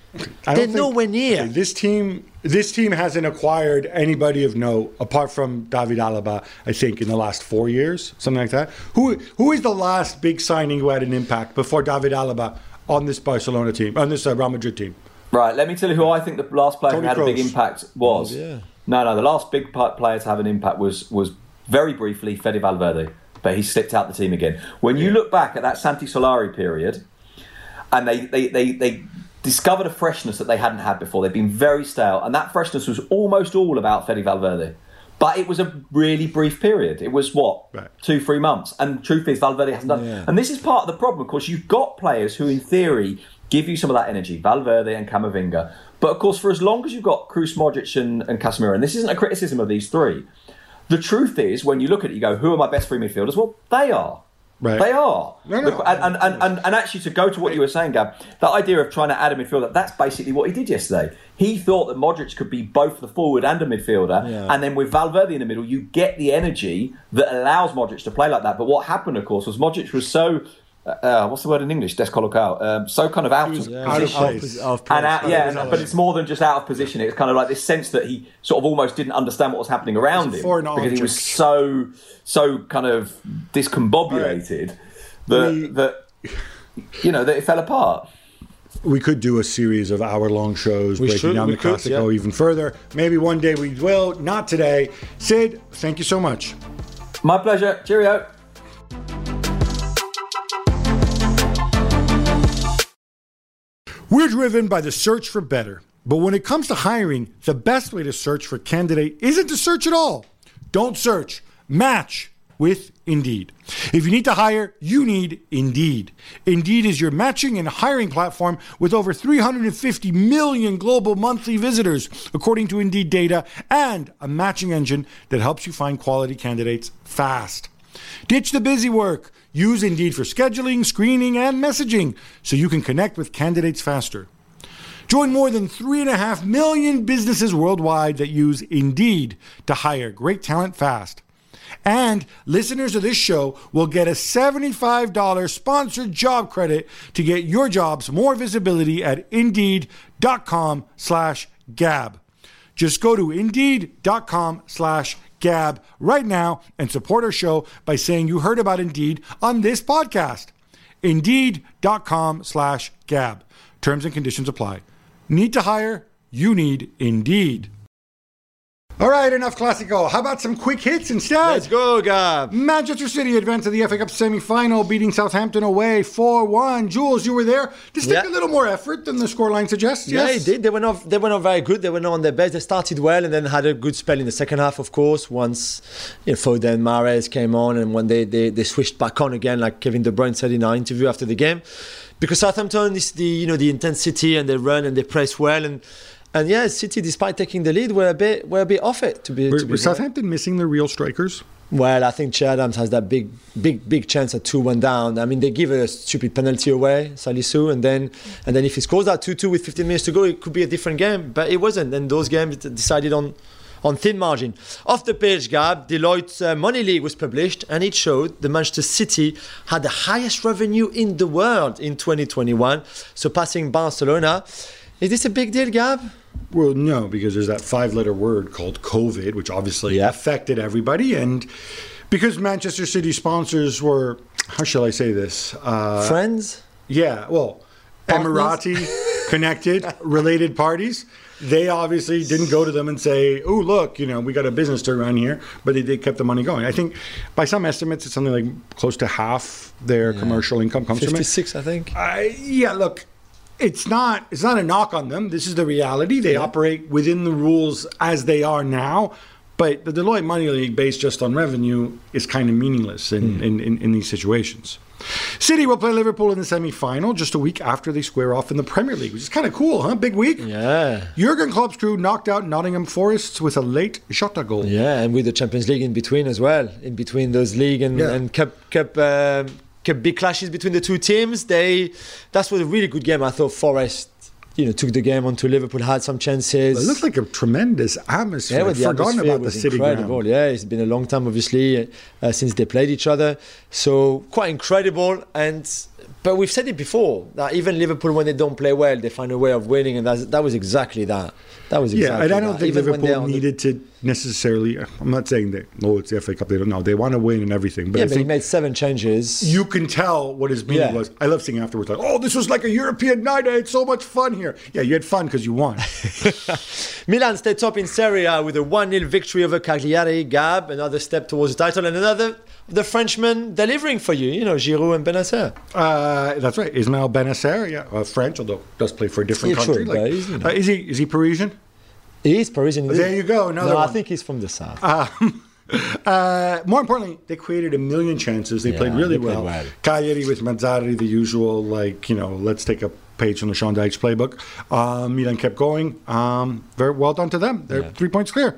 I
They're
don't think-
nowhere near.
okay, this team. This team hasn't acquired anybody of note apart from David Alaba. I think in the last four years, something like that. Who who is the last big signing who had an impact before David Alaba on this Barcelona team, on this uh, Real Madrid team?
Right, let me tell you who I think the last player
Toni
who had a big
Kroos.
impact was.
Oh, yeah.
No, no, the last big pa- player to have an impact was was very briefly Fede Valverde, but he slipped out the team again. When you look back at that Santi Solari period, and they they they, they discovered a freshness that they hadn't had before. They'd been very stale, and that freshness was almost all about Fede Valverde. But it was a really brief period. It was, what,
right.
two, three months. And truth is, Valverde hasn't done...
Yeah.
And this is part of the problem. Of course, you've got players who, in theory, give you some of that energy, Valverde and Camavinga. But, of course, for as long as you've got Kroos, Modric and, and Casemiro, and this isn't a criticism of these three, the truth is, when you look at it, you go, who are my best three midfielders? Well, they are.
Right.
They are.
No, no.
And, and, and, and actually, to go to what you were saying, Gab, that idea of trying to add a midfielder, that's basically what he did yesterday. He thought that Modric could be both the forward and a midfielder.
Yeah.
And then with Valverde in the middle, you get the energy that allows Modric to play like that. But what happened, of course, was Modric was so... Uh, what's the word in English? Descolocado. Um, so kind of out of
Yeah,
Out of
position.
place.
Out of place.
And out, yeah,
Out of
but
place.
it's more than just out of position. It's kind of like this sense that he sort of almost didn't understand what was happening around
It's a
him
foreign
because he was
object.
so so kind of discombobulated that
We-
that you know that it fell apart.
We could do a series of hour-long shows
We
breaking
should,
down
we
the
could,
Classico
yeah.
even further. Maybe one day we will. Not today. Sid, thank you so much.
My pleasure. Cheerio.
We're driven by the search for better. But when it comes to hiring, the best way to search for a candidate isn't to search at all. Don't search. Match with Indeed. If you need to hire, you need Indeed. Indeed is your matching and hiring platform with over three hundred fifty million global monthly visitors, according to Indeed data, and a matching engine that helps you find quality candidates fast. Ditch the busy work. Use Indeed for scheduling, screening, and messaging so you can connect with candidates faster. Join more than three and a half million businesses worldwide that use Indeed to hire great talent fast. And listeners of this show will get a seventy-five dollars sponsored job credit to get your jobs more visibility at Indeed.com slash Gab. Just go to Indeed.com slash Gab right now and support our show by saying you heard about Indeed on this podcast. Indeed.com slash Gab. Terms and conditions apply. Need to hire? You need Indeed. All right, enough Classico. How about some quick hits instead?
Let's go, Gab.
Manchester City advanced to the F A Cup semi-final, beating Southampton away four one. Jules, you were there. This took
Yeah.
a little more effort than the scoreline suggests.
Yeah,
yes?
it did. They were not. They were not very good. They were not on their best. They started well and then had a good spell in the second half. Of course, once you know, Foden, Mahrez came on, and when they, they they switched back on again, like Kevin De Bruyne said in our interview after the game, because Southampton is the you know the intensity and they run and they press well and. And yeah, City, despite taking the lead, were a bit were a bit off it. To be,
Were,
to be
were Southampton missing their real strikers?
Well, I think Che Adams has that big, big, big chance at two one down. I mean, they give a stupid penalty away, Salisu, and then and then if he scores that two two with fifteen minutes to go, it could be a different game. But it wasn't. And those games decided on on thin margin. Off the page, Gab, Deloitte's uh, Money League was published, and it showed the Manchester City had the highest revenue in the world in twenty twenty-one, surpassing Barcelona. Is this a big deal, Gab?
Well, no, because there's that five-letter word called COVID, which obviously
Yeah.
affected everybody. And because Manchester City sponsors were, how shall I say this? Uh,
Friends?
yeah, well, Emirati connected, related parties. They obviously didn't go to them and say, oh, look, you know, we got a business to run here, but they, they kept the money going. I think by some estimates, it's something like close to half their commercial income comes from it.
fifty-six, I think.
I, yeah, look, it's not it's not a knock on them. This is the reality. They operate within the rules as they are now. But the Deloitte Money League, based just on revenue, is kind of meaningless in, mm. in, in, in these situations. City will play Liverpool in the semi-final just a week after they square off in the Premier League, which is kind of cool, huh? Big week.
Yeah.
Jurgen Klopp's crew knocked out Nottingham Forest with a late Jota goal.
Yeah, and with the Champions League in between as well. In between those league and,
Yeah.
and cup cup um, cup big clashes between the two teams. They that was a really good game. I thought Forest, you know, took the game onto Liverpool, had some chances.
It looked like a tremendous atmosphere.
Yeah,
I'd
but the
forgotten
atmosphere
about the
was
City
incredible.
ground.
Yeah, it's been a long time, obviously, uh, since they played each other. So quite incredible. And but we've said it before that even Liverpool, when they don't play well, they find a way of winning, and that's, that was exactly that. That was exactly
yeah, and I don't
that.
think
Even when they're
Liverpool
on the-
needed to necessarily. I'm not saying that. Oh, it's the F A Cup. They don't know. They want to win and everything. But
Yeah,
I
but he
think
made seven changes.
you can tell what his meaning
Yeah.
was. I love seeing afterwards, like, oh, this was like a European night. I had so much fun here. Yeah, you had fun because you won.
Milan stay top in Serie A with a one nil victory over Cagliari. Gab, another step towards the title, and another the Frenchman delivering for you. You know, Giroud and Benacer.
Uh, that's right. Ismail Benacer, yeah, uh, French, although does play for a different
Yeah,
country.
sure,
Like,
but he's, you know.
uh, is he is he Parisian?
He is Parisian.
There you go, another
No, I
one.
think he's from the south.
Um, uh, more importantly, they created a million chances. They
Yeah,
played really
they played
well.
well.
Cagliari with Mazzarri, the usual, like, you know, let's take a page from the Sean Dykes playbook. Um, Milan kept going. Um, very well done to them. They're
Yeah.
three points clear.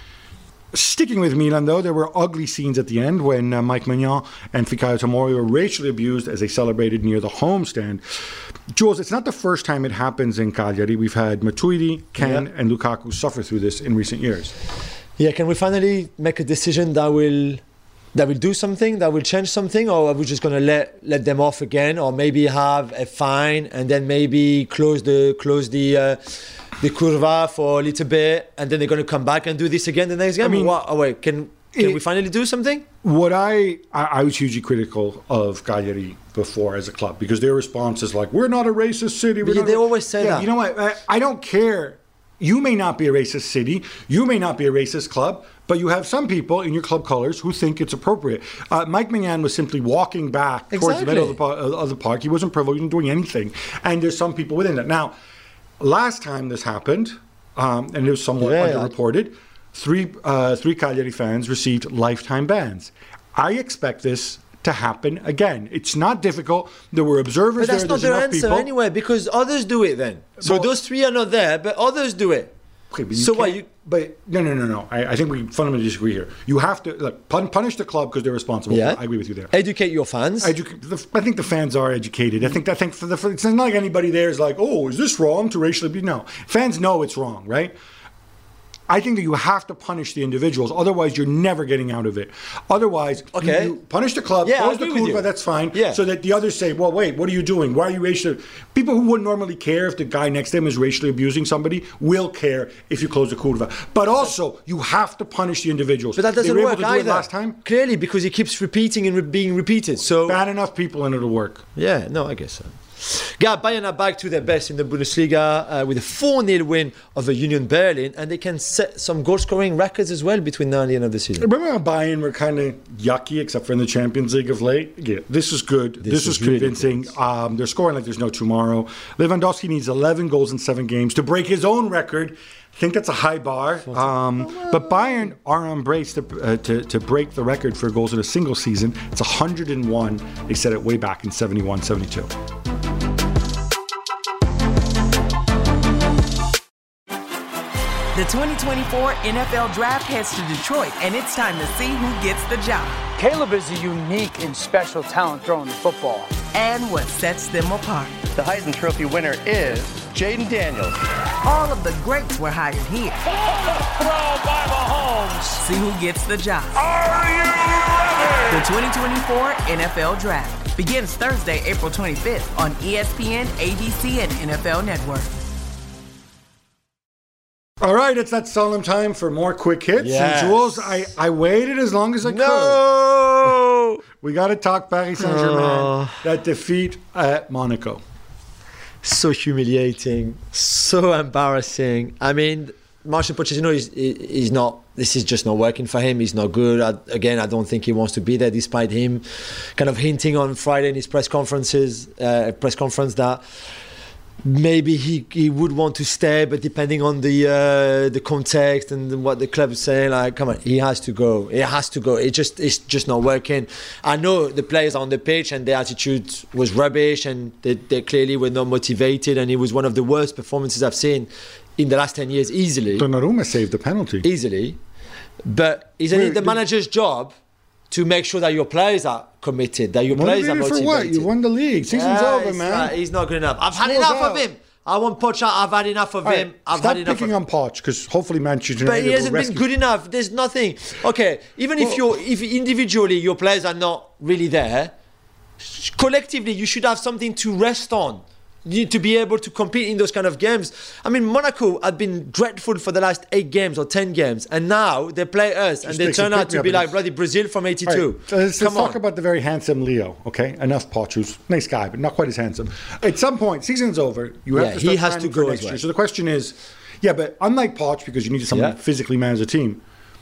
Sticking with Milan, though, there were ugly scenes at the end when uh, Mike Maignan and Fikayo Tomori were racially abused as they celebrated near the homestand. Jules, it's not the first time it happens in Cagliari. We've had Matuidi, Ken,
Yeah.
and Lukaku suffer through this in recent years.
Yeah, can we finally make a decision that will that will do something, that will change something, or are we just going to let let them off again, or maybe have a fine and then maybe close the close the uh, the curva for a little bit, and then they're going to come back and do this again the next game?
I mean,
what, oh wait, can can
it-
we finally do something?
What I, I I was hugely critical of Cagliari before as a club because their response is like, we're not a racist city. We're
Yeah,
not
they
a-"
always say
Yeah,
that.
You know what? I, I don't care. You may not be a racist city. You may not be a racist club. But you have some people in your club colors who think it's appropriate. Uh, Mike Maignan was simply walking back towards the middle of the, par- of the park. He wasn't provoked, he wasn't doing anything. And there's some people within that. Now, last time this happened, um, and it was somewhat
Yeah,
underreported, three uh, three Cagliari fans received lifetime bans. I expect this to happen again. It's not difficult. There were observers
But that's
there.
not
There's
their
enough
answer
people.
anyway, because others do it then. So
Well-
those three are not there, but others do it.
Okay, but you
So what,
can't-
you-
But no, no, no, no. I, I think we fundamentally disagree here. You have to look, pun- punish the club because they're responsible.
Yeah,
I agree with you there.
Educate your fans.
Edu- the, I think the fans are educated. I think I think for the for, it's not like anybody there is like, oh, is this wrong to racially be? No, fans know it's wrong, right? I think that you have to punish the individuals, otherwise you're never getting out of it. Otherwise, you-
Okay.
you, punish the club,
Yeah, I
close the
agree with
curva,
you.
that's fine.
Yeah.
So that the others say, well, wait, what are you doing? Why are you racially? People who wouldn't normally care if the guy next to them is racially abusing somebody will care if you close the curva. But also, you have to punish the individuals.
But that
They
doesn't
were able
work
to do
either.
it last time.
Clearly, because it keeps repeating and re- being repeated. So
Bad enough people and it'll work.
yeah, no, I guess so. Gab, Bayern are back to their best in the Bundesliga uh, with a four nil win over Union Berlin, and they can set some goal-scoring records as well between now and the end of the season.
Remember how Bayern were kind of yucky, except for in the Champions League of late? Yeah, this is good. This,
This
is
is really
convincing. Um, they're scoring like there's no tomorrow. Lewandowski needs eleven goals in seven games to break his own record. I think that's a high bar. Um, but Bayern are on brace to, uh, to, to break the record for goals in a single season. It's one hundred and one. They set it way back in seventy-one seventy-two.
The twenty twenty-four N F L Draft heads to Detroit, and it's time to see who gets the job
Caleb is a unique and special talent throwing the football.
and what sets them apart.
The Heisman Trophy winner is Jaden Daniels.
All of the greats were hired here.
Throw by Mahomes.
See who gets the job.
Are you ready?
The twenty twenty-four N F L Draft begins Thursday, April twenty-fifth on E S P N, A B C, and N F L Network.
All right, it's that solemn time for more quick hits.
Yes.
And Jules, I, I waited as long as I could.
No!
We got to talk Paris Saint-Germain,
Oh.
that defeat at Monaco.
So humiliating, so embarrassing. I mean, Marcel Pochettino is is not. This is just not working for him. He's not good. I, again, I don't think he wants to be there, despite him kind of hinting on Friday in his press conferences, uh, press conference that maybe he, he would want to stay, but depending on the uh, the context and what the club is saying, like, come on, he has to go. He has to go. It just it's just not working. I know the players are on the pitch and their attitude was rubbish, and they, they clearly were not motivated, and it was one of the worst performances I've seen in the last ten years, easily.
Donnarumma saved the penalty.
Easily. But isn't
Wait,
it the
did-
manager's job to make sure that your players are committed, that your players are
Motivated
motivated?
for what? You won the league. Season's
Yeah,
over,
it's
man.
not- he's not good enough. I've had
Slow
enough
down.
of him. I want Poch out. I've had enough of
All
him.
right,
I've
stop
had enough
picking
of
on Poch because hopefully Manchester
But
United
he
will
hasn't been
rescue.
good enough. There's nothing. Okay, even if
Well-
you're, if individually your players are not really there, collectively, you should have something to rest on. You to be able to compete in those kind of games. I mean, Monaco had been dreadful for the last eight games or ten games, and now they play us, and they turn out to be like bloody Brazil from eighty-two.
Right. Let's,
Come
let's
on.
talk about the very handsome Leo, okay? Enough Poch, who's a nice guy, but not quite as handsome. At some point, season's over. You have
Yeah,
to
he
start
has
planning
to
for
go
next
as well.
year. So the question is, yeah, but unlike Poch, because you need someone
Yeah.
to physically manage a team,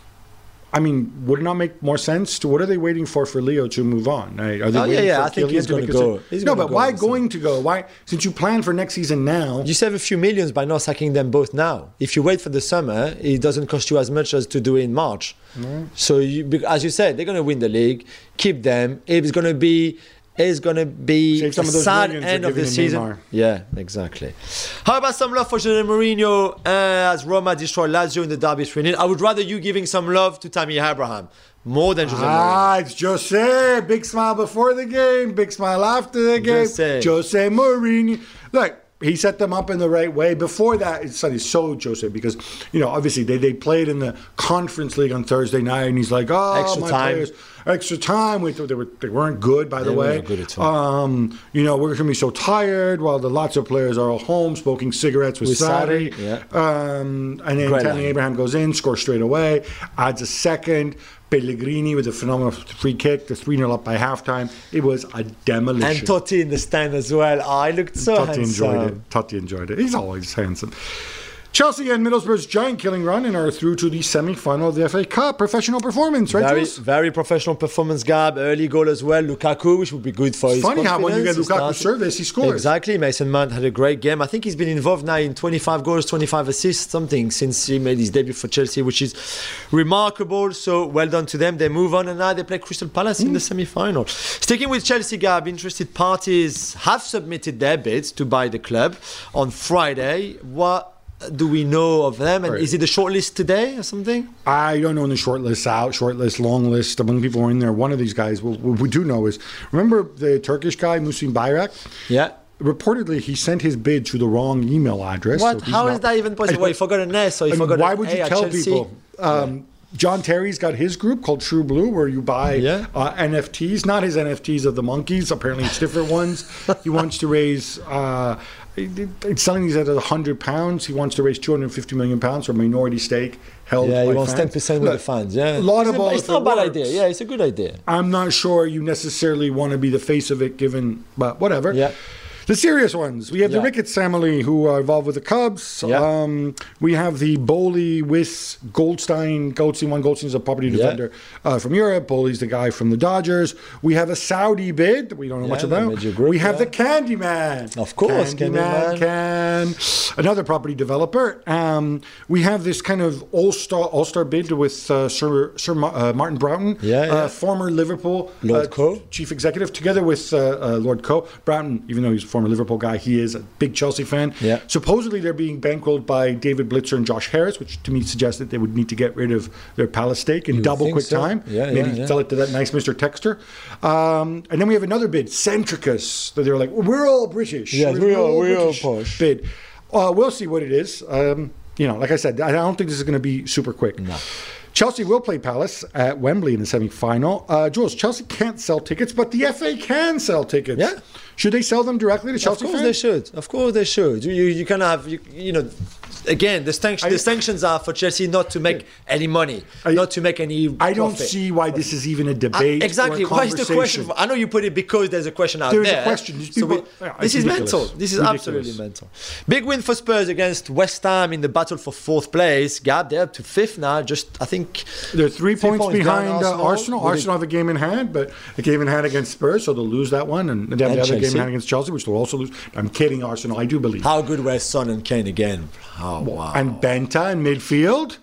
I mean, would it not make more sense to what are they waiting for for Leo to move on? Are they
Oh, yeah,
waiting
yeah,
for
I think
Kylian
he's
to
gonna
make a
go.
decision?
He's
No,
gonna
but
go,
why
listen.
going to go? Why, since you plan for next season now?
You save a few millions by not sacking them both now. If you wait for the summer, it doesn't cost you as much as to do it in March.
Mm.
So, you, bec- as you said, they're going to win the league. Keep them. It's going to be. It's going to be
Save some
a
of those
sad
millions
end
they're
of the
giving
season.
Neymar.
Yeah, exactly. How about some love for Jose Mourinho uh, as Roma destroyed Lazio in the derby three nil? I would rather you giving some love to Tammy Abraham more than Jose Mourinho.
Ah, it's Jose. Big smile before the game, big smile after the game.
Jose.
Jose Mourinho. Look, he set them up in the right way. Before that, it's funny, so Jose, because, you know, obviously they, they played in the Conference League on Thursday night, and he's like, oh,
Extra
my
time.
players, extra time. We thought they, were, they weren't good, by the
They
way.
weren't good at all.
Um, you know, we're going to be so tired while the lots of players are all home smoking cigarettes with,
With
Sarri.
Sarri, yeah.
Um, and then
Great
Tammy
line.
Abraham goes in, scores straight away, adds a second. Pellegrini with a phenomenal free kick, the three nil up by halftime. It was a demolition.
And Totti in the stand as well. Oh, I looked so
Totti
handsome.
enjoyed it. Totti enjoyed it. He's always handsome. Chelsea and Middlesbrough's giant killing run and are through to the semi-final of the F A Cup. Professional performance, right,
Very,
Jules?
very professional performance, Gab. Early goal as well. Lukaku, which would be good for
It's
his
funny how when you get
confidence. He
Lukaku
started-
service, he scores.
Exactly. Mason Mount had a great game. I think he's been involved now in twenty-five goals, twenty-five assists, something, since he made his debut for Chelsea, which is remarkable. So well done to them. They move on and now they play Crystal Palace in the semi-final. Sticking with Chelsea, Gab, interested parties have submitted their bids to buy the club on Friday. What do we know of them? And
Right.
is it a short list today or something?
I don't know when the short list's out, short list, long list, among people who are in there. One of these guys, what what we do know is, remember the Turkish guy, Musim Bayrak?
Yeah.
Reportedly, he sent his bid to the wrong email address.
What?
so he's
How is
not-
that even possible?
And-
Well, he forgot an S, or he
and
forgot
why
an
would you
A at
tell
Chelsea.
people? Um, John Terry's got his group called True Blue, where you buy
Yeah.
uh, N F Ts, not his N F Ts of the monkeys. Apparently, it's different ones. He wants to raise. Uh, it- it's selling these at a hundred pounds. He wants to raise two hundred fifty million pounds for a minority stake held.
Yeah,
by
he wants
fans.
ten percent with
Look,
the fans. Yeah,
laudable
It's,
if
it's not a
it
bad
works.
idea. Yeah, it's a good idea.
I'm not sure you necessarily want to be the face of it, given, but whatever.
Yeah.
The serious ones. We have the
Yeah.
Ricketts family who are involved with the Cubs.
Yeah.
Um, we have the Bowley, Wiss, Goldstein. Goldstein, one Goldstein's a property
Yeah.
defender uh, from Europe. Bowley's the guy from the Dodgers. We have a Saudi bid that we don't know
Yeah,
much
the
about.
major group,
we have
yeah.
the Candyman.
Of course,
Candyman,
Candyman.
Can. Another property developer. Um, we have this kind of all-star all-star bid with uh, Sir, Sir Ma- uh, Martin Broughton,
Yeah, yeah.
Uh, former Liverpool
Lord
uh,
Coe.
chief executive, together with uh, uh, Lord Coe. Broughton, even though he's a former Liverpool guy, he is a big Chelsea fan.
Yeah.
Supposedly they're being bankrolled by David Blitzer and Josh Harris, which to me suggests that they would need to get rid of their Palace stake in
You would
double
think
quick
so.
time.
Yeah,
Maybe
yeah, yeah.
sell it to that nice Mister Texter. Um, and then we have another bid, Centricus, that they're like, we're all British.
Yes,
We're
we are-
all
we are
British
posh.
Bid. Uh, we'll see what it is. Um, you know, like I said, I don't think this is going to be super quick.
No.
Chelsea will play Palace at Wembley in the semi-final. Uh, Jules, Chelsea can't sell tickets, but the F A can sell tickets.
Yeah.
Should they sell them directly to Chelsea
Of course
fans?
they should. Of course they should. You you, you can have you, you know. Again, the, sanction,
I-
the sanctions are for Chelsea not to make any money,
I-
not to make any.
I don't
profit.
see why this is even a
Uh,
debate.
exactly.
Or a
Why is the question?
conversation.
I know you put it because there's a question out
There's a
there.
question. These
So we-
people- yeah,
this
it's
is
ridiculous.
mental. This is
Ridiculous.
absolutely mental. Big win for Spurs against West Ham in the battle for fourth place. Gab, they're up to fifth now. Just I think
They're three,
Three
points,
points
behind
behind
uh,
Arsenal.
Arsenal.
With
Arsenal have a game in hand, but a game in hand against Spurs, so they'll lose that one. And they have
And
the other game
Chelsea.
in hand against Chelsea, which they'll also lose. I'm kidding, Arsenal. I do believe.
how good were Son and Kane again. Oh wow!
And Benta in midfield.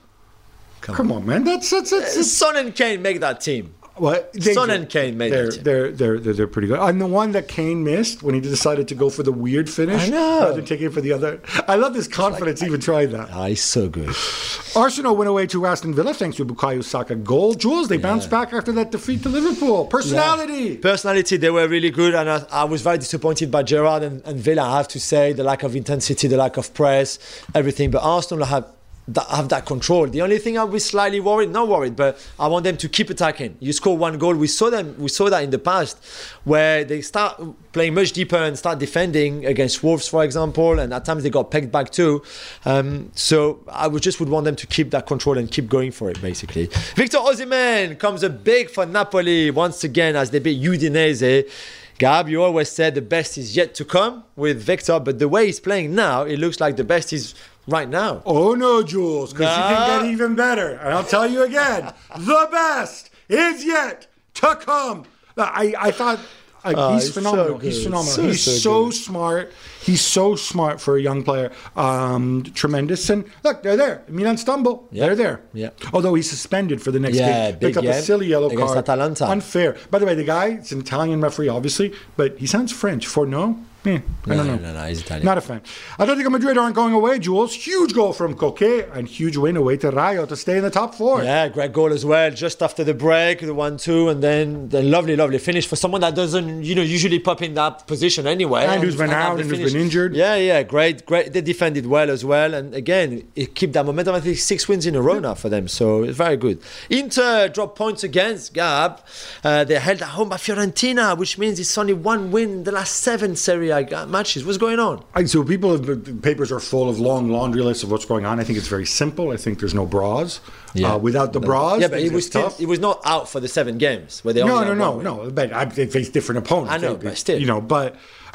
Come, on, man. That's that's that's. that's
Son and Kane make that team.
Well, they
Son
do.
and Kane made
they're,
that.
they're, they're, they're, they're pretty good. And the one that Kane missed when he decided to go for the weird finish
I know.
rather than taking it for the other. I love this confidence even trying that.
Ah, he's so good.
Arsenal went away to Aston Villa thanks to Bukayo Saka goal. Jules, they bounced back after that defeat to Liverpool. Personality.
Personality, they were really good, and I, I was very disappointed by Gerrard and, and Villa. I have to say, the lack of intensity, the lack of press, everything. But Arsenal have that have that control. The only thing I'll be slightly worried, not worried, but I want them to keep attacking. You score one goal. We saw them. We saw that in the past, where they start playing much deeper and start defending against Wolves, for example, and at times they got pegged back too. Um, so I would just would want them to keep that control and keep going for it, basically. Victor Osimhen comes up big for Napoli once again as they beat Udinese. Gab, you always said the best is yet to come with Victor, but the way he's playing now, it looks like the best is right now.
Oh no, Jules, because
Nah.
you can get even better. And I'll tell you again, the best is yet to come. I, I thought uh,
Oh,
he's
he's
phenomenal.
so
he's
good.
phenomenal.
So,
he's
so
so,
good.
smart. He's so smart for a young player. Um, tremendous. And look, they're there. Milan stumble.
Yeah.
They're there.
Yeah.
Although he's suspended for the next
Yeah,
game.
big
Picked up a
game
silly yellow
against
card.
Atalanta.
Unfair. By the way, the guy, it's an Italian referee, obviously, but he sounds French. For no? Eh, I
No,
don't know.
no, no, he's Italian.
Not a fan. Atletico Madrid aren't going away, Jules. Huge goal from Coque and huge win away to Rayo to stay in the top four.
Yeah, great goal as well. Just after the break, the one two, and then the lovely, lovely finish for someone that doesn't, you know, usually pop in that position anyway.
And who's been
have
out
the
and who's
finish.
been injured.
Yeah, yeah, great, great. They defended well as well, and again, it kept that momentum. I think six wins in a row now for them, so it's very good. Inter dropped points against Gab. Uh, they held at home by Fiorentina, which means it's only one win in the last seven Serie A matches. What's going on?
And so people have, papers are full of long laundry lists of what's going on. I think it's very simple. I think there's no bras.
Yeah.
Uh, without the bras,
Yeah, but he
things
was
get
still,
tough.
he was not out for the seven games where they
No,
only
no,
had
no,
one win.
no. But I, they face different opponents.
I know,
They-
but still.
you know, but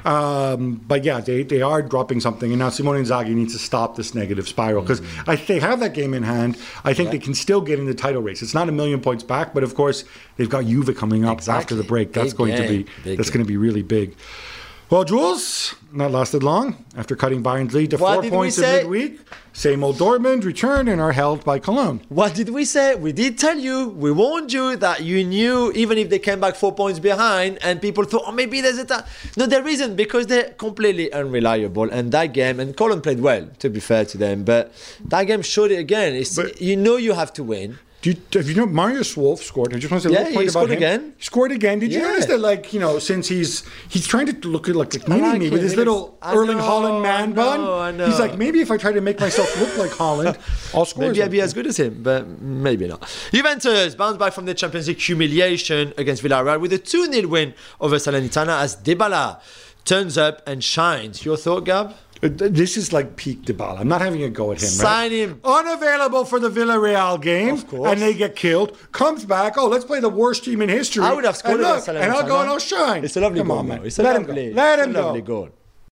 um, but yeah, they, they are dropping something, and now Simone Inzaghi needs to stop this negative spiral because
Mm.
I they have that game in hand. I think they can still get in the title race. It's not a million points back, but of course they've got Juve coming up
Exactly.
after the break. That's
Big
going to
game.
be
Big
that's
game.
going to be really big. Well, Jules, not lasted long. After cutting Bayern's lead to
What
four
did we
points in
say?
midweek, same old Dortmund return and are held by Cologne.
What did we say? We did tell you, we warned you that you knew even if they came back four points behind and people thought, oh, maybe there's a time. No, there isn't because they're completely unreliable. And that game, and Cologne played well, to be fair to them, but that game showed it again. It's,
But-
you know you have to win.
Do you, have you know Marius Wolf scored? I just want to say a
Yeah,
little point
he
about
scored
him.
again.
He scored again. Did you
Yeah.
notice that, like, you know, since he's he's trying to look like a mini
like
me with
him.
his
He
little
looks- I
Erling
know,
Haaland man
I
bun?
know, I know.
He's like, maybe if I try to make myself look like Haaland, I'll score.
Maybe I'll be
something.
as good as him, but maybe not. Juventus bounced back from the Champions League humiliation against Villarreal with a two nil win over Salernitana as Dybala turns up and shines. Your thought, Gab?
Uh, th- This is like peak Dybala. I'm not having a go at him.
Sign
right?
him.
Unavailable for the Villarreal game,
Of course.
and they get killed. Comes back. Oh, let's play the worst team in history.
I would have scored
and look,
against
and I'll go
Salernitana.
and I'll shine.
It's a lovely
Come
goal,
on,
though.
man.
It's a
Let
lovely,
him go. Let
it's
him
a
go.
lovely goal.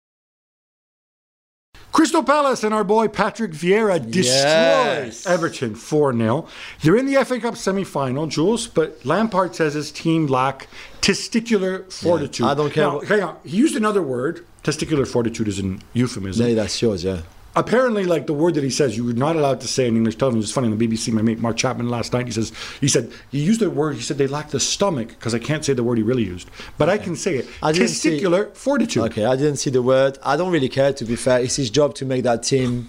Crystal Palace and our boy Patrick Vieira destroys
Yes.
Everton four nil. They're in the F A Cup semi-final, Jules, but Lampard says his team lack testicular fortitude.
I don't care
Now,
what-
hang on. He used another word. Testicular fortitude is an euphemism.
Yeah, that's yours, yeah.
Apparently, like the word that he says, you were not allowed to say in English television. It's funny on the B B C. My mate Mark Chapman last night. He says he said he used the word. He said they lack the stomach because I can't say the word he really used, but I can say it.
I didn't see-
Testicular fortitude.
Okay, I didn't see the word. I don't really care, to be fair. It's his job to make that team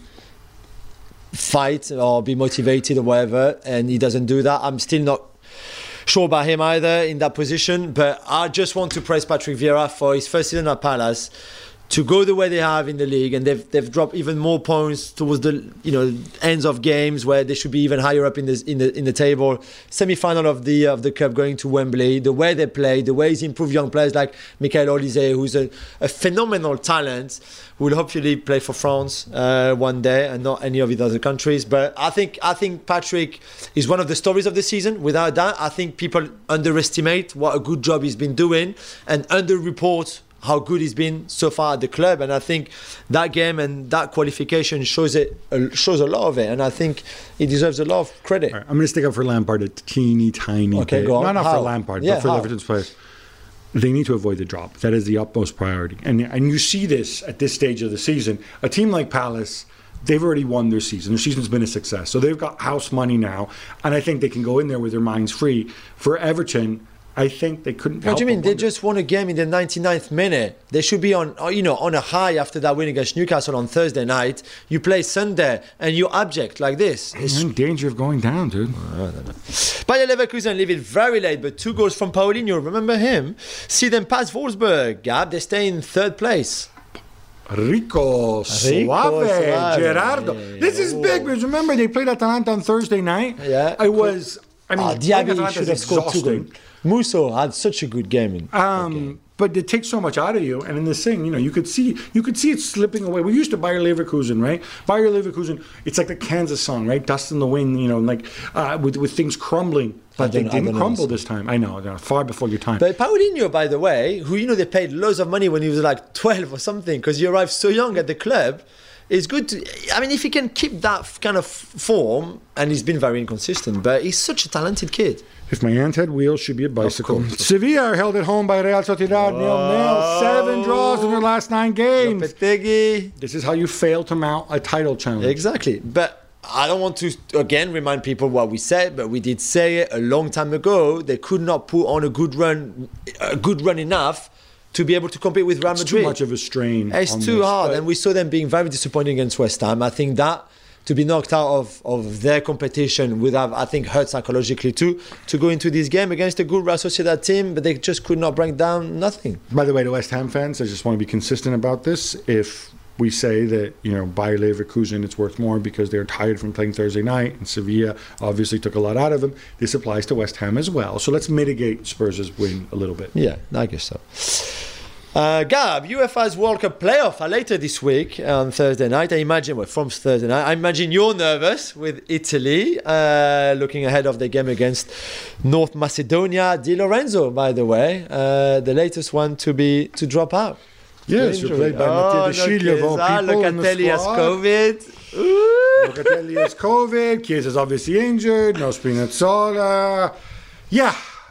fight or be motivated or whatever, and he doesn't do that. I'm still not sure about him either in that position, but I just want to praise Patrick Vieira for his first season at Palace. To go the way they have in the league, and they've they've dropped even more points towards the you know ends of games where they should be even higher up in the in the in the table. Semi-final of the of the cup going to Wembley. The way they play, the way he's improved young players like Michael Olise, who's a, a phenomenal talent, who will hopefully play for France uh, one day and not any of the other countries. But I think I think Patrick is one of the stories of the season. Without that, I think people underestimate what a good job he's been doing and underreport how good he's been so far at the club, and I think that game and that qualification shows it shows a lot of it, and I think he deserves a lot of credit.
All right, I'm going to stick up for Lampard a teeny tiny
Okay,
bit.
go on.
Not, not
How?
for Lampard,
Yeah,
but for
how?
Everton's players. They need to avoid the drop. That is the utmost priority. And and you see this at this stage of the season. A team like Palace, they've already won their season. Their season's been a success. So they've got house money now, and I think they can go in there with their minds free. For Everton, I think they couldn't
What
help
do you mean?
but
They
wonder.
just won a game in the ninety-ninth minute. They should be on, uh, you know, on a high after that win against Newcastle on Thursday night. You play Sunday and you're abject like this. It's
You're in danger of going down, dude.
Bayer Leverkusen leave it very late, but two goals from Paulinho. Remember him? See them pass Wolfsburg. Gab, they stay in third place.
Rico Suave,
Suave.
Gerardo. This is big because remember they played Atalanta on Thursday night.
Yeah.
I was. I mean,
Ah, Diaby
Atalanta's
should have scored two
exhausting.
goals. Musso had such a good game. In,
Um, But it takes so much out of you, and in this thing, you know, you could see you could see it slipping away. We used to Bayer Leverkusen, right? Bayer Leverkusen, it's like the Kansas song, right? Dust in the wind, you know, like uh, with with things crumbling, but they
don't- I
didn't
don't
crumble
understand.
this time. I know, they're far before your time.
But Paulinho, by the way, who you know they paid loads of money when he was like twelve or something, because he arrived so young at the club. It's good to. I mean, if he can keep that f- kind of form, and he's been very inconsistent, but he's such a talented kid.
If my aunt had wheels, she'd be a bicycle. Sevilla are held at home by Real Sociedad, nil nil. Seven draws in their last nine games.
Lopetegui.
This is how you fail to mount a title challenge.
Exactly. But I don't want to, again, remind people what we said, but we did say it a long time ago. They could not put on a good run, a good run enough to be able to compete with Real
It's
Madrid.
too much of a strain.
It's
on
too
this,
hard.
but-
And we saw them being very disappointing against West Ham. I think that to be knocked out of, of their competition would have, I think, hurt psychologically too, to go into this game against a good Real Sociedad team, but they just could not bring down nothing.
By the way, to West Ham fans, I just want to be consistent about this. If we say that, you know, Bayer Leverkusen, it's worth more because they're tired from playing Thursday night, and Sevilla obviously took a lot out of them, this applies to West Ham as well. So let's mitigate Spurs' win a little bit.
Yeah, I guess so. Uh, Gab, UEFA's World Cup playoff are later this week on Thursday night. I imagine, well, from Thursday night, I imagine you're nervous with Italy, uh, looking ahead of the game against North Macedonia. Di Lorenzo, by the way, uh, the latest one to be to drop out.
Yes, you're played by Matteo De Sciglio of all people in the
Locatelli has
squad.
COVID. Ooh.
Locatelli has COVID. Chiesa's obviously injured. No Spinazzola. Yeah.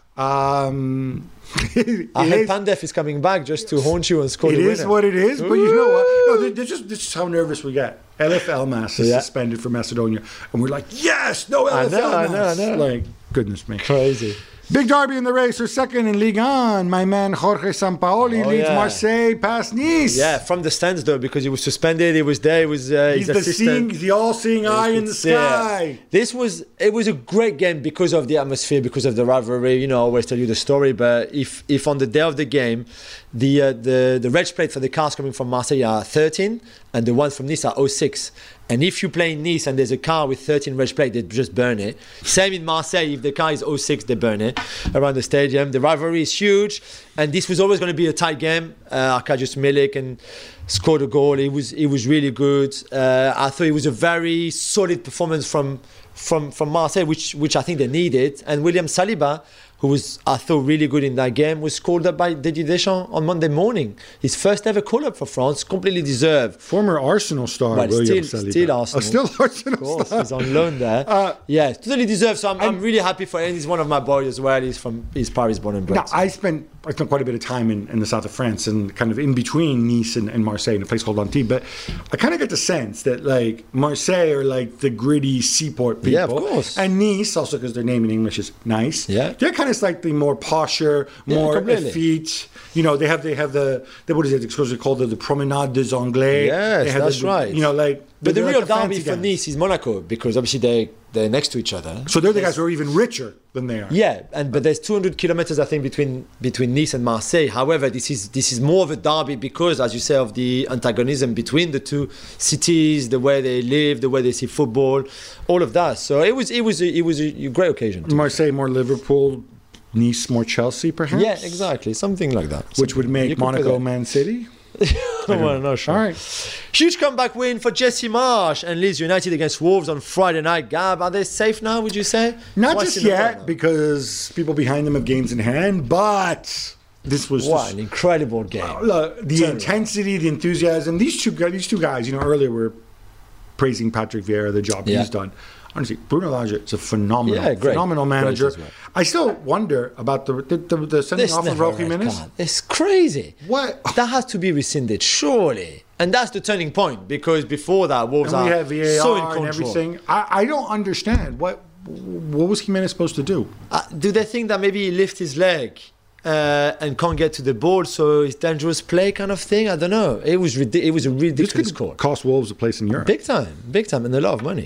Um, it
I heard
is-
Pandev is coming back just to haunt you and score
It
the
is
winner.
what it is, but you know what? No, th- this is this is how nervous we get. L F L Mas is
Yeah.
suspended for Macedonia, and we're like, yes, no L
I
F
know,
L
I know, I know.
Like, goodness me.
Crazy.
Big derby in the race for second in Ligue one. My man Jorge Sampaoli
Oh,
leads
yeah.
Marseille past Nice.
Yeah, from the stands though, because he was suspended. He was there. He was uh,
he's
his
the
assistant.
seeing, he's the all-seeing eye in the
It's- yeah.
sky.
This was it was a great game because of the atmosphere, because of the rivalry. You know, I always tell you the story. But if if on the day of the game, the uh, the the reg plate for the cars coming from Marseille are thirteen, and the ones from Nice are oh six. And if you play in Nice and there's a car with thirteen reg plate, they just burn it. Same in Marseille. If the car is oh six, they burn it around the stadium. The rivalry is huge, and this was always going to be a tight game. Uh, Arkadiusz Milik and scored a goal. It was it was really good. Uh, I thought it was a very solid performance from from from Marseille, which which I think they needed. And William Saliba, who was, I thought, really good in that game, was called up by Didier Deschamps on Monday morning. His first ever call-up for France, completely deserved.
Former Arsenal star,
Well,
William
still,
Saliba.
still Arsenal.
Oh, still Arsenal
Of course,
star.
he's on loan there.
Uh,
yeah, totally deserved. So I'm, I'm really happy for him. He's one of my boys as well. He's from he's Paris born and bred.
Now, I spent I spent quite a bit of time in, in the south of France and kind of in between Nice and, and Marseille in a place called Antibes. But I kind of get the sense that like Marseille are like the gritty seaport people.
Yeah, of course.
And Nice, also because their name in English is nice.
Yeah.
They're kind of slightly more posher,
Yeah,
more
completely.
effete. You know, they have they have the, the what is it? It's supposed to called the, the Promenade des Anglais.
Yes,
They have
that's
the-
right.
You know, like.
But the
they're
real
like the
derby
fancy
for
guys.
Nice is Monaco, because obviously they they're next to each other.
So they're the guys who are even richer than they are.
Yeah, and but there's two hundred kilometers, I think, between between Nice and Marseille. However, this is this is more of a derby because, as you say, of the antagonism between the two cities, the way they live, the way they see football, all of that. So it was it was a, it was a great occasion.
Marseille more Liverpool, Nice more Chelsea, perhaps.
Yeah, exactly, something like that.
Which would
You
make
could put
Monaco
that.
Man City.
Well, not sure.
All right.
Huge comeback win for Jesse Marsh and Leeds United against Wolves on Friday night. Gab, are they safe now, would you say?
Not
Twice
just
in a row
yet,
now.
because people behind them have games in hand, but this was
What
just,
an incredible game.
look, the
Turn
intensity, the enthusiasm. These two guys, these two guys, you know, earlier were praising Patrick Vieira, the job
Yeah.
he's done. Honestly, Bruno Lage is a phenomenal,
Yeah, great.
phenomenal
Great
manager.
as well.
I still wonder about the the, the, the sending
This
off of
never
Raul
red
Jimenez.
card. It's crazy.
What?
That has to be rescinded, surely. And that's the turning point, because before that, Wolves
And we
are
have V A R
so in
and
control.
everything. I, I don't understand what what was Jimenez supposed to do.
Uh, do they think that maybe he lifts his leg uh, and can't get to the ball, so it's dangerous play kind of thing? I don't know. It was ridi- it was a
This
ridiculous
could
call.
cost Wolves a place in Europe.
Big time, big time, and a lot of money.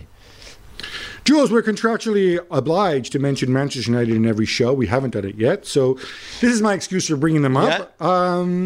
Jules, we're contractually obliged to mention Manchester United in every show. We haven't done it yet, so this is my excuse for bringing them up. Um,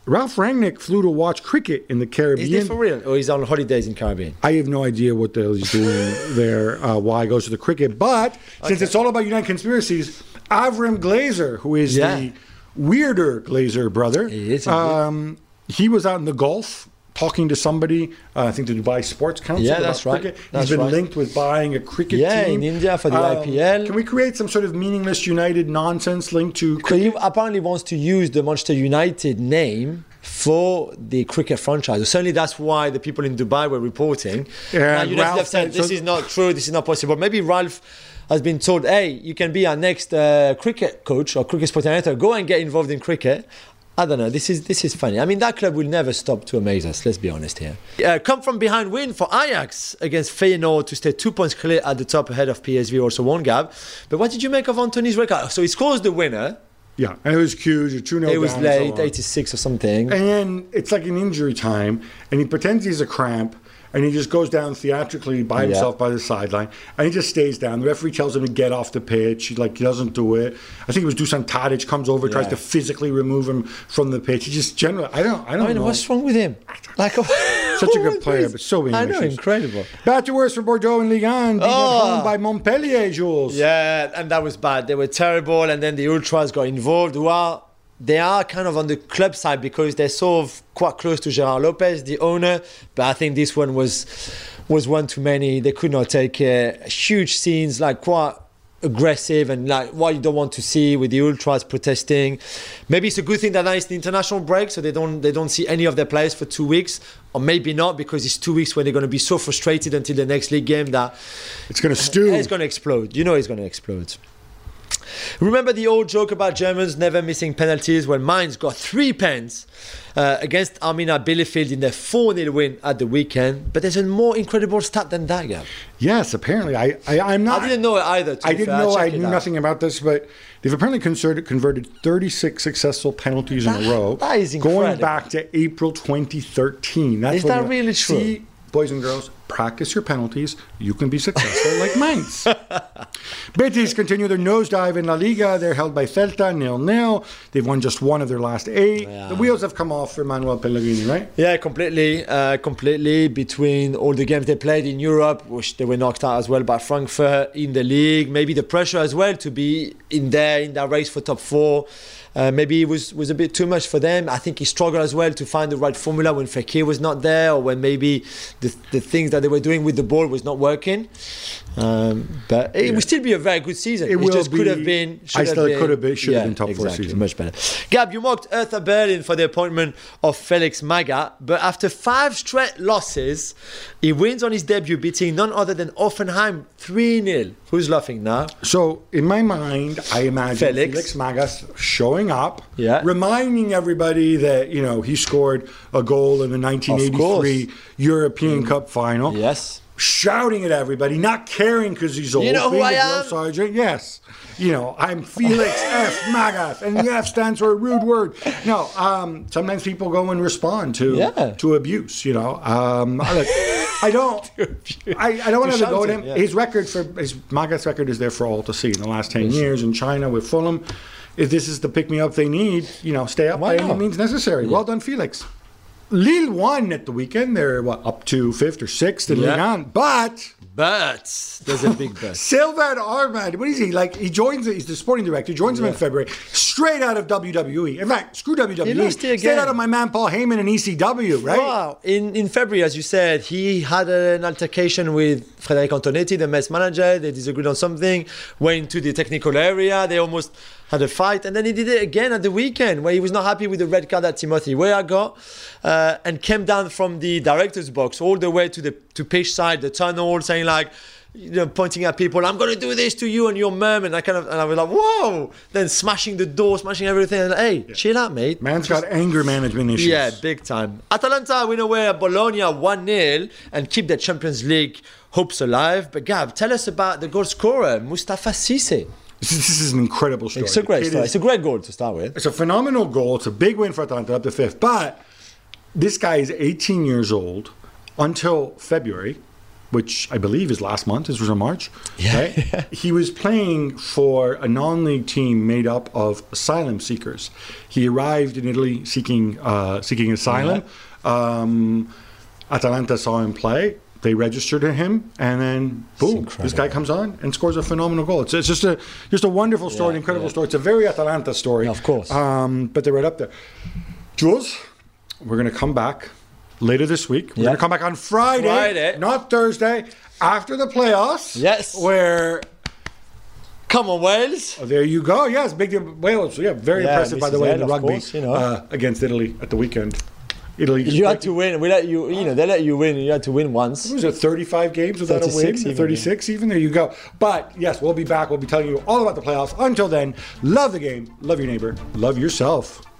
Ralph Rangnick flew to watch cricket in the Caribbean.
Is he for real? Or he's on holidays in Caribbean?
I have no idea what the hell he's doing there, uh, why he goes to the cricket. But since
Okay.
it's all about United Conspiracies, Avram Glazer, who is
Yeah.
the weirder Glazer brother,
He is indeed.
um, he was out in the Gulf talking to somebody, uh, I think the Dubai Sports Council
Yeah,
about
that's right.
cricket.
That's
He's been
right.
linked with buying a cricket
Yeah,
team.
in India for the I P L.
Can we create some sort of meaningless United nonsense linked to
So
cricket?
he apparently wants to use the Manchester United name for the cricket franchise. Certainly that's why the people in Dubai were reporting.
Yeah,
Now, United
Ralph
have said,
said-
this
so-
is not true, this is not possible. Maybe Ralph has been told, hey, you can be our next uh, cricket coach or cricket sporting director, go and get involved in cricket. I don't know. This is this is funny. I mean, that club will never stop to amaze us. Let's be honest here. Uh, come from behind win for Ajax against Feyenoord to stay two points clear at the top ahead of P S V. Also one gap. But what did you make of Anthony's record? So he scores the winner.
Yeah, and it was huge. two nil
It was
down and so
late,
on.
eighty-six or something.
And then it's like an injury time, and he pretends he's a cramp, and he just goes down theatrically by
Yeah.
himself by the sideline, and he just stays down. The referee tells him to get off the pitch. He like he doesn't do it. I think it was Dusan Tadic comes over, tries
Yeah.
to physically remove him from the pitch. He just generally, I don't, I don't
I mean,
know.
what's wrong with him? Like,
Such a good player, but so many
I know,
issues.
incredible.
Back to worse for Bordeaux and Ligue one, beaten
Oh.
at home by Montpellier, Jules.
Yeah, and that was bad. They were terrible, and then the ultras got involved. Who are they are kind of on the club side because they're sort of quite close to Gerard Lopez, the owner. But I think this one was was one too many. They could not take it. Huge scenes, like quite aggressive and like what you don't want to see with the ultras protesting. Maybe it's a good thing that now it's the international break, so they don't they don't see any of their players for two weeks, or maybe not because it's two weeks when they're going to be so frustrated until the next league game that
It's going to stew.
it's going to explode. You know it's going to explode. Remember the old joke about Germans never missing penalties? Well, Mainz got three pens uh, against Arminia Bielefeld in their four nil win at the weekend. But there's a more incredible stat than that, Gab.
Yes, apparently. I, I, I'm not.
I didn't know it either. to
I
be
didn't
fair.
know. I
checked it
knew
out.
nothing about this, but they've apparently converted, converted thirty-six successful penalties in
That-
a row.
that is
Going
incredible.
back to April twenty thirteen. That's
Is
when
that
you-
really true?
See, boys and girls, practice your penalties. You can be successful like Mainz. Betis continue their nosedive in La Liga. They're held by Celta, nil-nil. They've won just one of their last eight.
Yeah.
The wheels have come off for Manuel Pellegrini, right?
Yeah, completely, uh, completely. Between all the games they played in Europe, which they were knocked out as well by Frankfurt in the league, maybe the pressure as well to be in there in that race for top four. Uh, maybe it was, was a bit too much for them. I think he struggled as well to find the right formula when Fekir was not there, or when maybe the, the things that they were doing with the ball was not working. Um, but it
Yeah.
will still be a very good season.
It
It,
will
just could
be-
have been. should
I
have
still- it
been-
could have been- should have
yeah,
been top four
exactly,
season.
much better. Gab, you mocked Hertha Berlin for the appointment of Felix Magath, but after five straight losses, he wins on his debut, beating none other than Offenheim three nil. Who's laughing now?
So, in my mind, I imagine
Felix.
Felix, Magath showing up,
Yeah.
reminding everybody that, you know, he scored a goal in the nineteen eighty-three European Cup final.
Yes.
Shouting at everybody, not caring because he's old.
You know who
being
I
a drill
am?
sergeant, yes. You know, I'm Felix F. Magath, and the F stands for a rude word. No, um, sometimes people go and respond to
Yeah.
to abuse. You know, um, look, I don't, I, I don't want
To
to go at
shouting,
him.
yeah.
His record for his Magath's record is there for all to see in the last ten years in China with Fulham. If this is the pick me up they need, you know, stay up
Why
by any
not?
means necessary. Well done, Felix. Lille won at the weekend. They're what, up to fifth or sixth in
Yeah.
Ligue one, but.
But there's a big but.
Sylvain Armand, what is he like? He joins. He's the sporting director. He joins him in February, straight out of W W E. In fact, screw W W E.
He lost it
Straight
again.
out of my man Paul Heyman and E C W, right?
Wow. In in February, as you said, he had an altercation with Frédéric Antonetti, the Metz manager. They disagreed on something, went into the technical area. They almost had a fight. And then he did it again at the weekend, where he was not happy with the red card that Timothy Weah got, uh, and came down from the director's box all the way to the to pitch side, the tunnel, saying like, you know, pointing at people, I'm going to do this to you and your mum. And I kind of, and I was like, whoa. Then smashing the door, smashing everything. And like, hey, chill out, mate.
Man's got anger management issues.
Yeah, big time. Atalanta win away at Bologna one nil and keep their Champions League hopes alive. But Gab, tell us about the goal scorer, Mustafa Cissé.
This is, this is an incredible story.
It's a great
The kid
story.
is-
It's a great goal to start with.
It's a phenomenal goal. It's a big win for Atalanta, up to fifth. But this guy is eighteen years old until February. which I believe is last month. This was in March.
Yeah.
Right? He was playing for a non-league team made up of asylum seekers. He arrived in Italy seeking uh, seeking asylum. Yeah. Um, Atalanta saw him play. They registered him, and then boom, this guy comes on and scores a phenomenal goal. It's, it's just a just a wonderful story, yeah, an incredible yeah. story. It's a very Atalanta story,
yeah, of course.
Um, but they're right up there. Jules, we're going to come back later this week. We're yeah. going to come back on Friday,
Friday,
not Thursday, after the playoffs.
Yes,
where.
Come on, Wales.
Oh, there you go. Yes, big Wales. Yeah, very yeah, impressive, by the way, in the rugby
course, you know.
uh, against Italy at the weekend. Italy.
You had to win. We let you. You know, they let you win. You had to win once.
Was it thirty-five games without a win? Even, thirty-six even. There you go. But yes, we'll be back. We'll be telling you all about the playoffs. Until then, love the game, love your neighbor, love yourself.